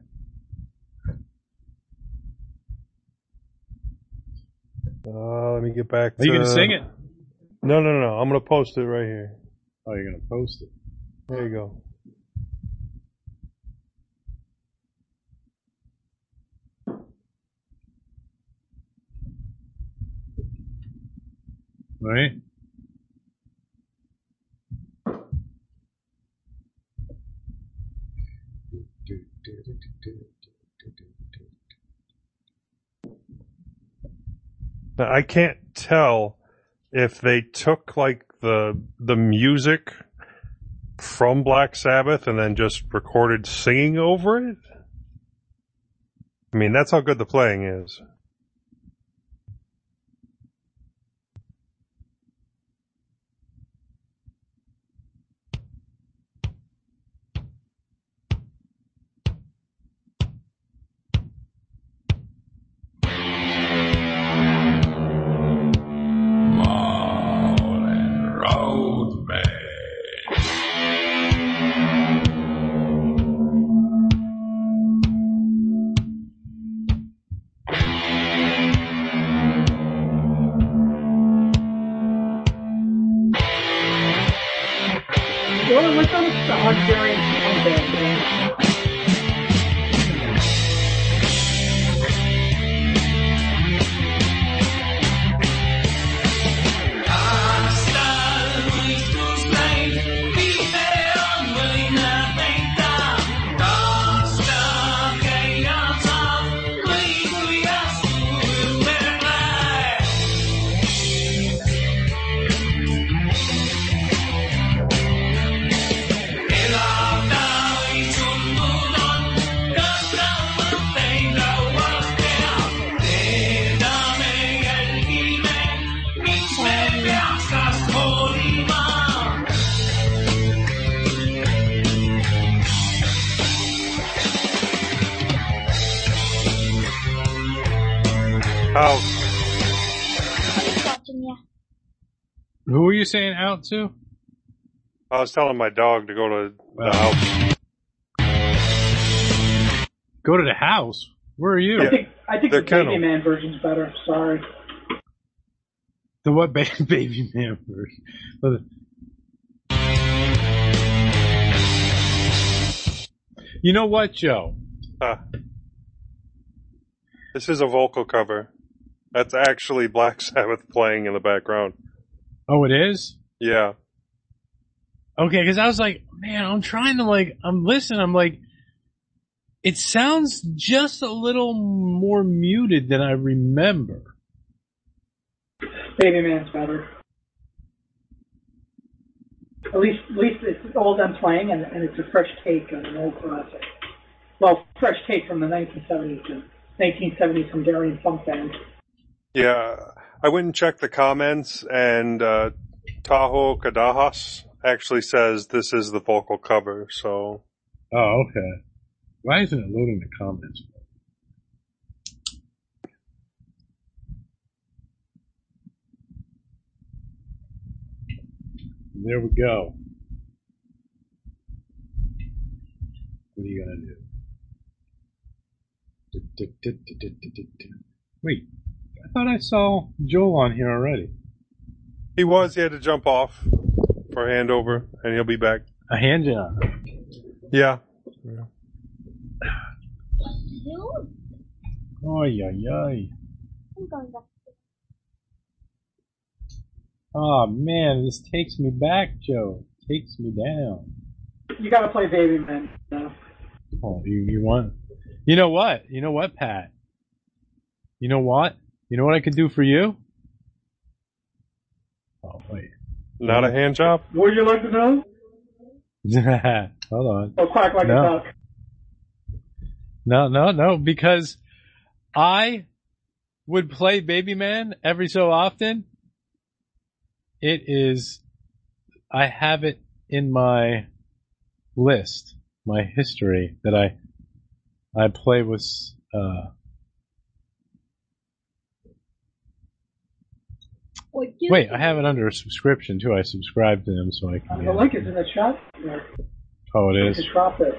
Uh, let me get back to... Are you going to sing it? No, no, no. I'm going to post it right here. Oh, you're going to post it? There you go. Right? Now, I can't tell if they took like the the music from Black Sabbath and then just recorded singing over it. I mean, that's how good the playing is. Well, what's on the Hungarian song band, man? Out. Who are you saying out to? I was telling my dog to go to the house. Go to the house? Where are you? I think, I think Their the Baby kennel. Man version's better. Sorry. The what ba- Baby Man version? You know what, Joe? Huh. This is a vocal cover. That's actually Black Sabbath playing in the background. Oh, it is? Yeah. Okay, because I was like, man, I'm trying to like, I'm listening, I'm like, it sounds just a little more muted than I remember. Baby Man's better. At least, at least it's all them playing, and, and it's a fresh take on an old classic. Well, fresh take from the nineteen seventies, nineteen seventies Hungarian funk band. Yeah. I went and checked the comments, and uh, Tahoe Kadahas actually says this is the vocal cover, so... Oh, okay. Why isn't it loading the comments? There we go. What are you gonna do? Wait, I thought I saw Joel on here already. He was. He had to jump off for a handover, and he'll be back. A hand job. Yeah. yeah. Oy, oy, oy. Oh man, this takes me back, Joe. Takes me down. You gotta play Baby Man now. Oh, you, you want? You know what? You know what, Pat? You know what? You know what I could do for you? Oh, wait. Not a hand job? Would you like to know? Hold on. Or quack like no. a duck? No, no, no, because I would play Baby Man every so often. It is, I have it in my list, my history that I, I play with, uh, wait, I have it under a subscription too. I subscribe to them so I can. Uh, get the link is in the chat. There. Oh, it You is. can drop it.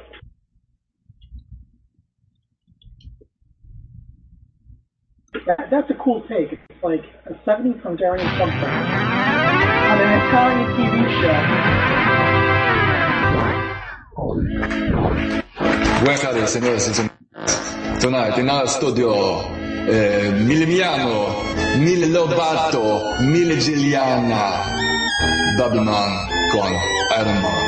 That, that's a cool take. It's like a seventies Hungarian something on an Italian T V show. Buenas señores and señores. Tonight in our studio, eh, Mil Milano, Mil Lobato, Mil Giuliana, Babyman con Iron Man.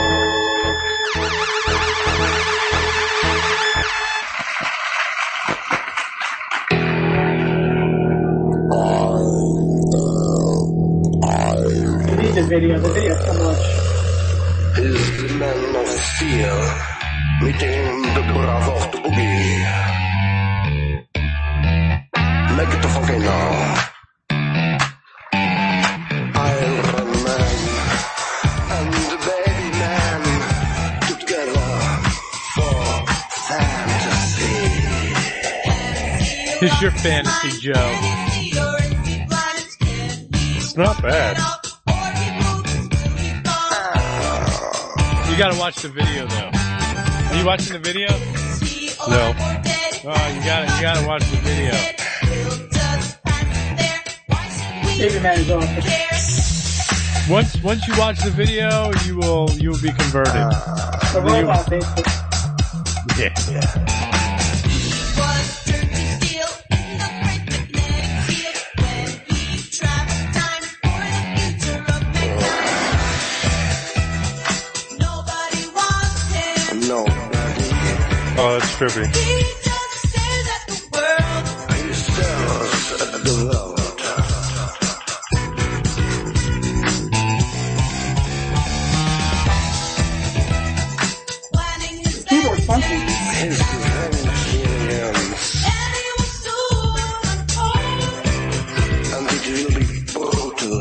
You need the video. The video so much. Is the man of fear meeting the bravo to boogie? Make it funky now. Iron Man and the Baby Man together for fantasy. Here's your fantasy, Joe. It's not bad. You gotta watch the video though. Are you watching the video? No. Oh, you gotta, you gotta watch the video. Baby Man is awesome. Once, once you watch the video, you will, you will be converted. The robot, basically. Yeah. yeah. Oh, that's trippy. Keyboard funky. And it will be brutal.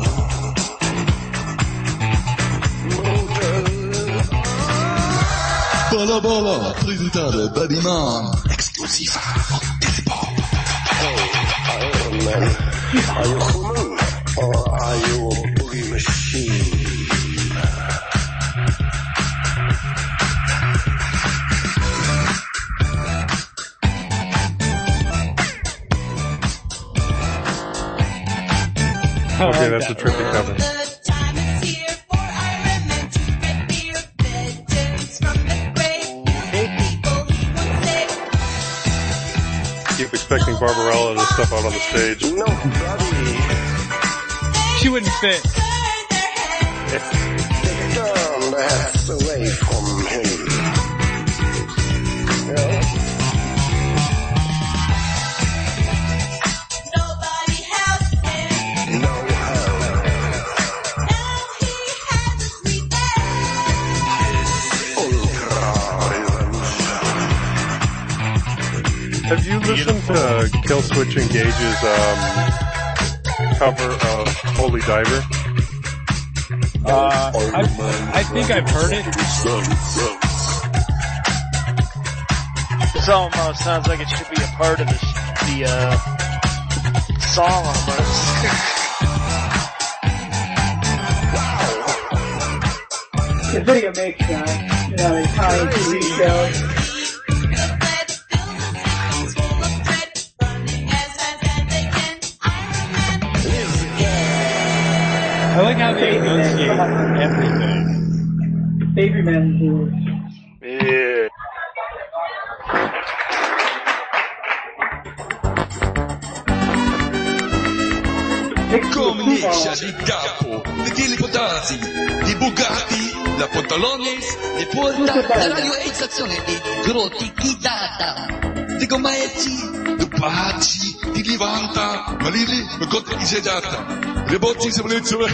Bala Bala, presentare Babyman, esclusiva on Telepop. Hey, Iron Man, are you human or are you a boogie machine? Okay, that's a trippy cover. Keep expecting Barbarella to step out on the stage. Nobody. She wouldn't fit. Turn the hats away from him. Yeah. Nobody helps him. No help. Now he has his revenge. Have you listened to Killswitch Engage's um, cover of Holy Diver? Uh, I, I think I've heard it. This almost sounds like it should be a part of the, the uh, song almost. The video makes that. You know, the Italian T V show. I like how they enunciate everything. Baby man rules. Yeah. Comincia di capo, di chilipotasi, di Bugatti, la pantalones, di porta, la radioizzazione di grotichitata, di gommetti, di baci, di livanta, ma lì lì, lo conta di sedata, le bocce si volessero.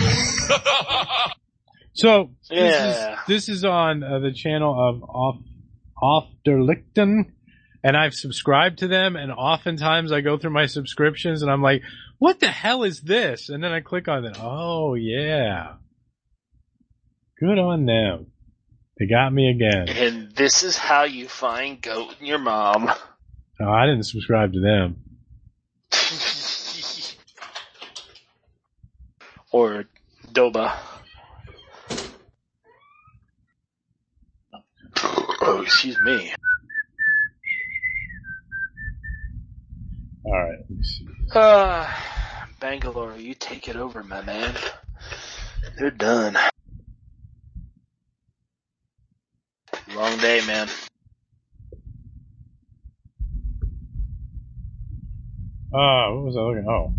So, this, Yeah. is, this is on uh, the channel of Off, Off der Lichten, and I've subscribed to them, and oftentimes I go through my subscriptions, and I'm like, what the hell is this? And then I click on it. Oh, yeah. Good on them. They got me again. And this is how you find Goat and your mom. Oh, I didn't subscribe to them. Or Doba. Oh, excuse me. All right, let me see. Uh, Bangalore, you take it over, my man. You're done. Long day, man. Oh, what was I looking? Oh.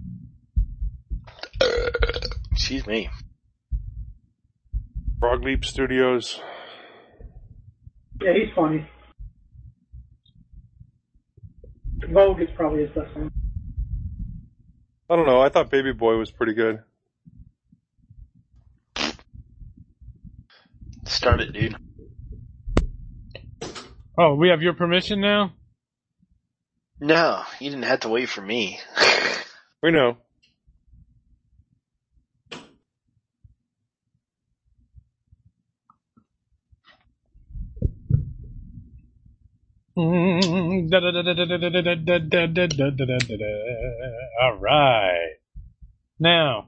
Excuse me. Frog Leap Studios. Yeah, he's funny. Vogue is probably his best one. I don't know. I thought Baby Boy was pretty good. Start it, dude. Oh, we have your permission now? No, you didn't have to wait for me. We know. All right. Now.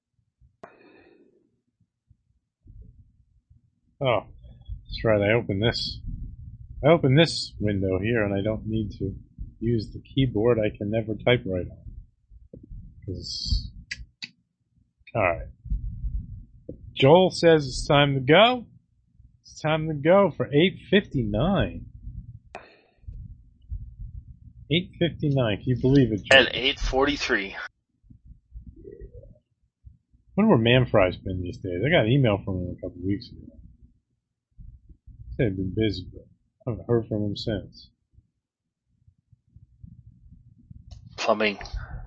Oh, that's right. I opened this. I opened this window here, and I don't need to use the keyboard. I can never type right on. 'Cause- all right. Joel says it's time to go. It's time to go for eight fifty-nine. eight fifty-nine. Can you believe it, Joel? At eight forty-three. I wonder where Man-Fry's been these days. I got an email from him a couple of weeks ago. He said he'd been busy, but I haven't heard from him since. Plumbing.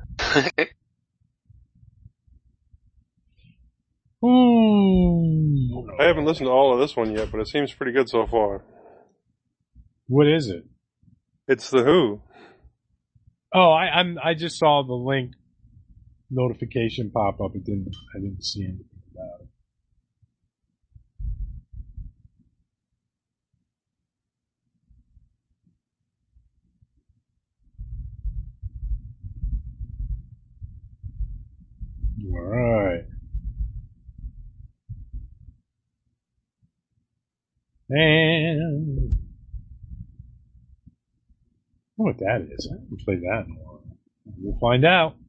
Ooh. I haven't listened to all of this one yet, but it seems pretty good so far. What is it? It's The Who. Oh, I I'm, I just saw the link notification pop up. It didn't. I didn't see anything about it. All right. And I don't know what that is. I haven't played that in a while. We'll find out.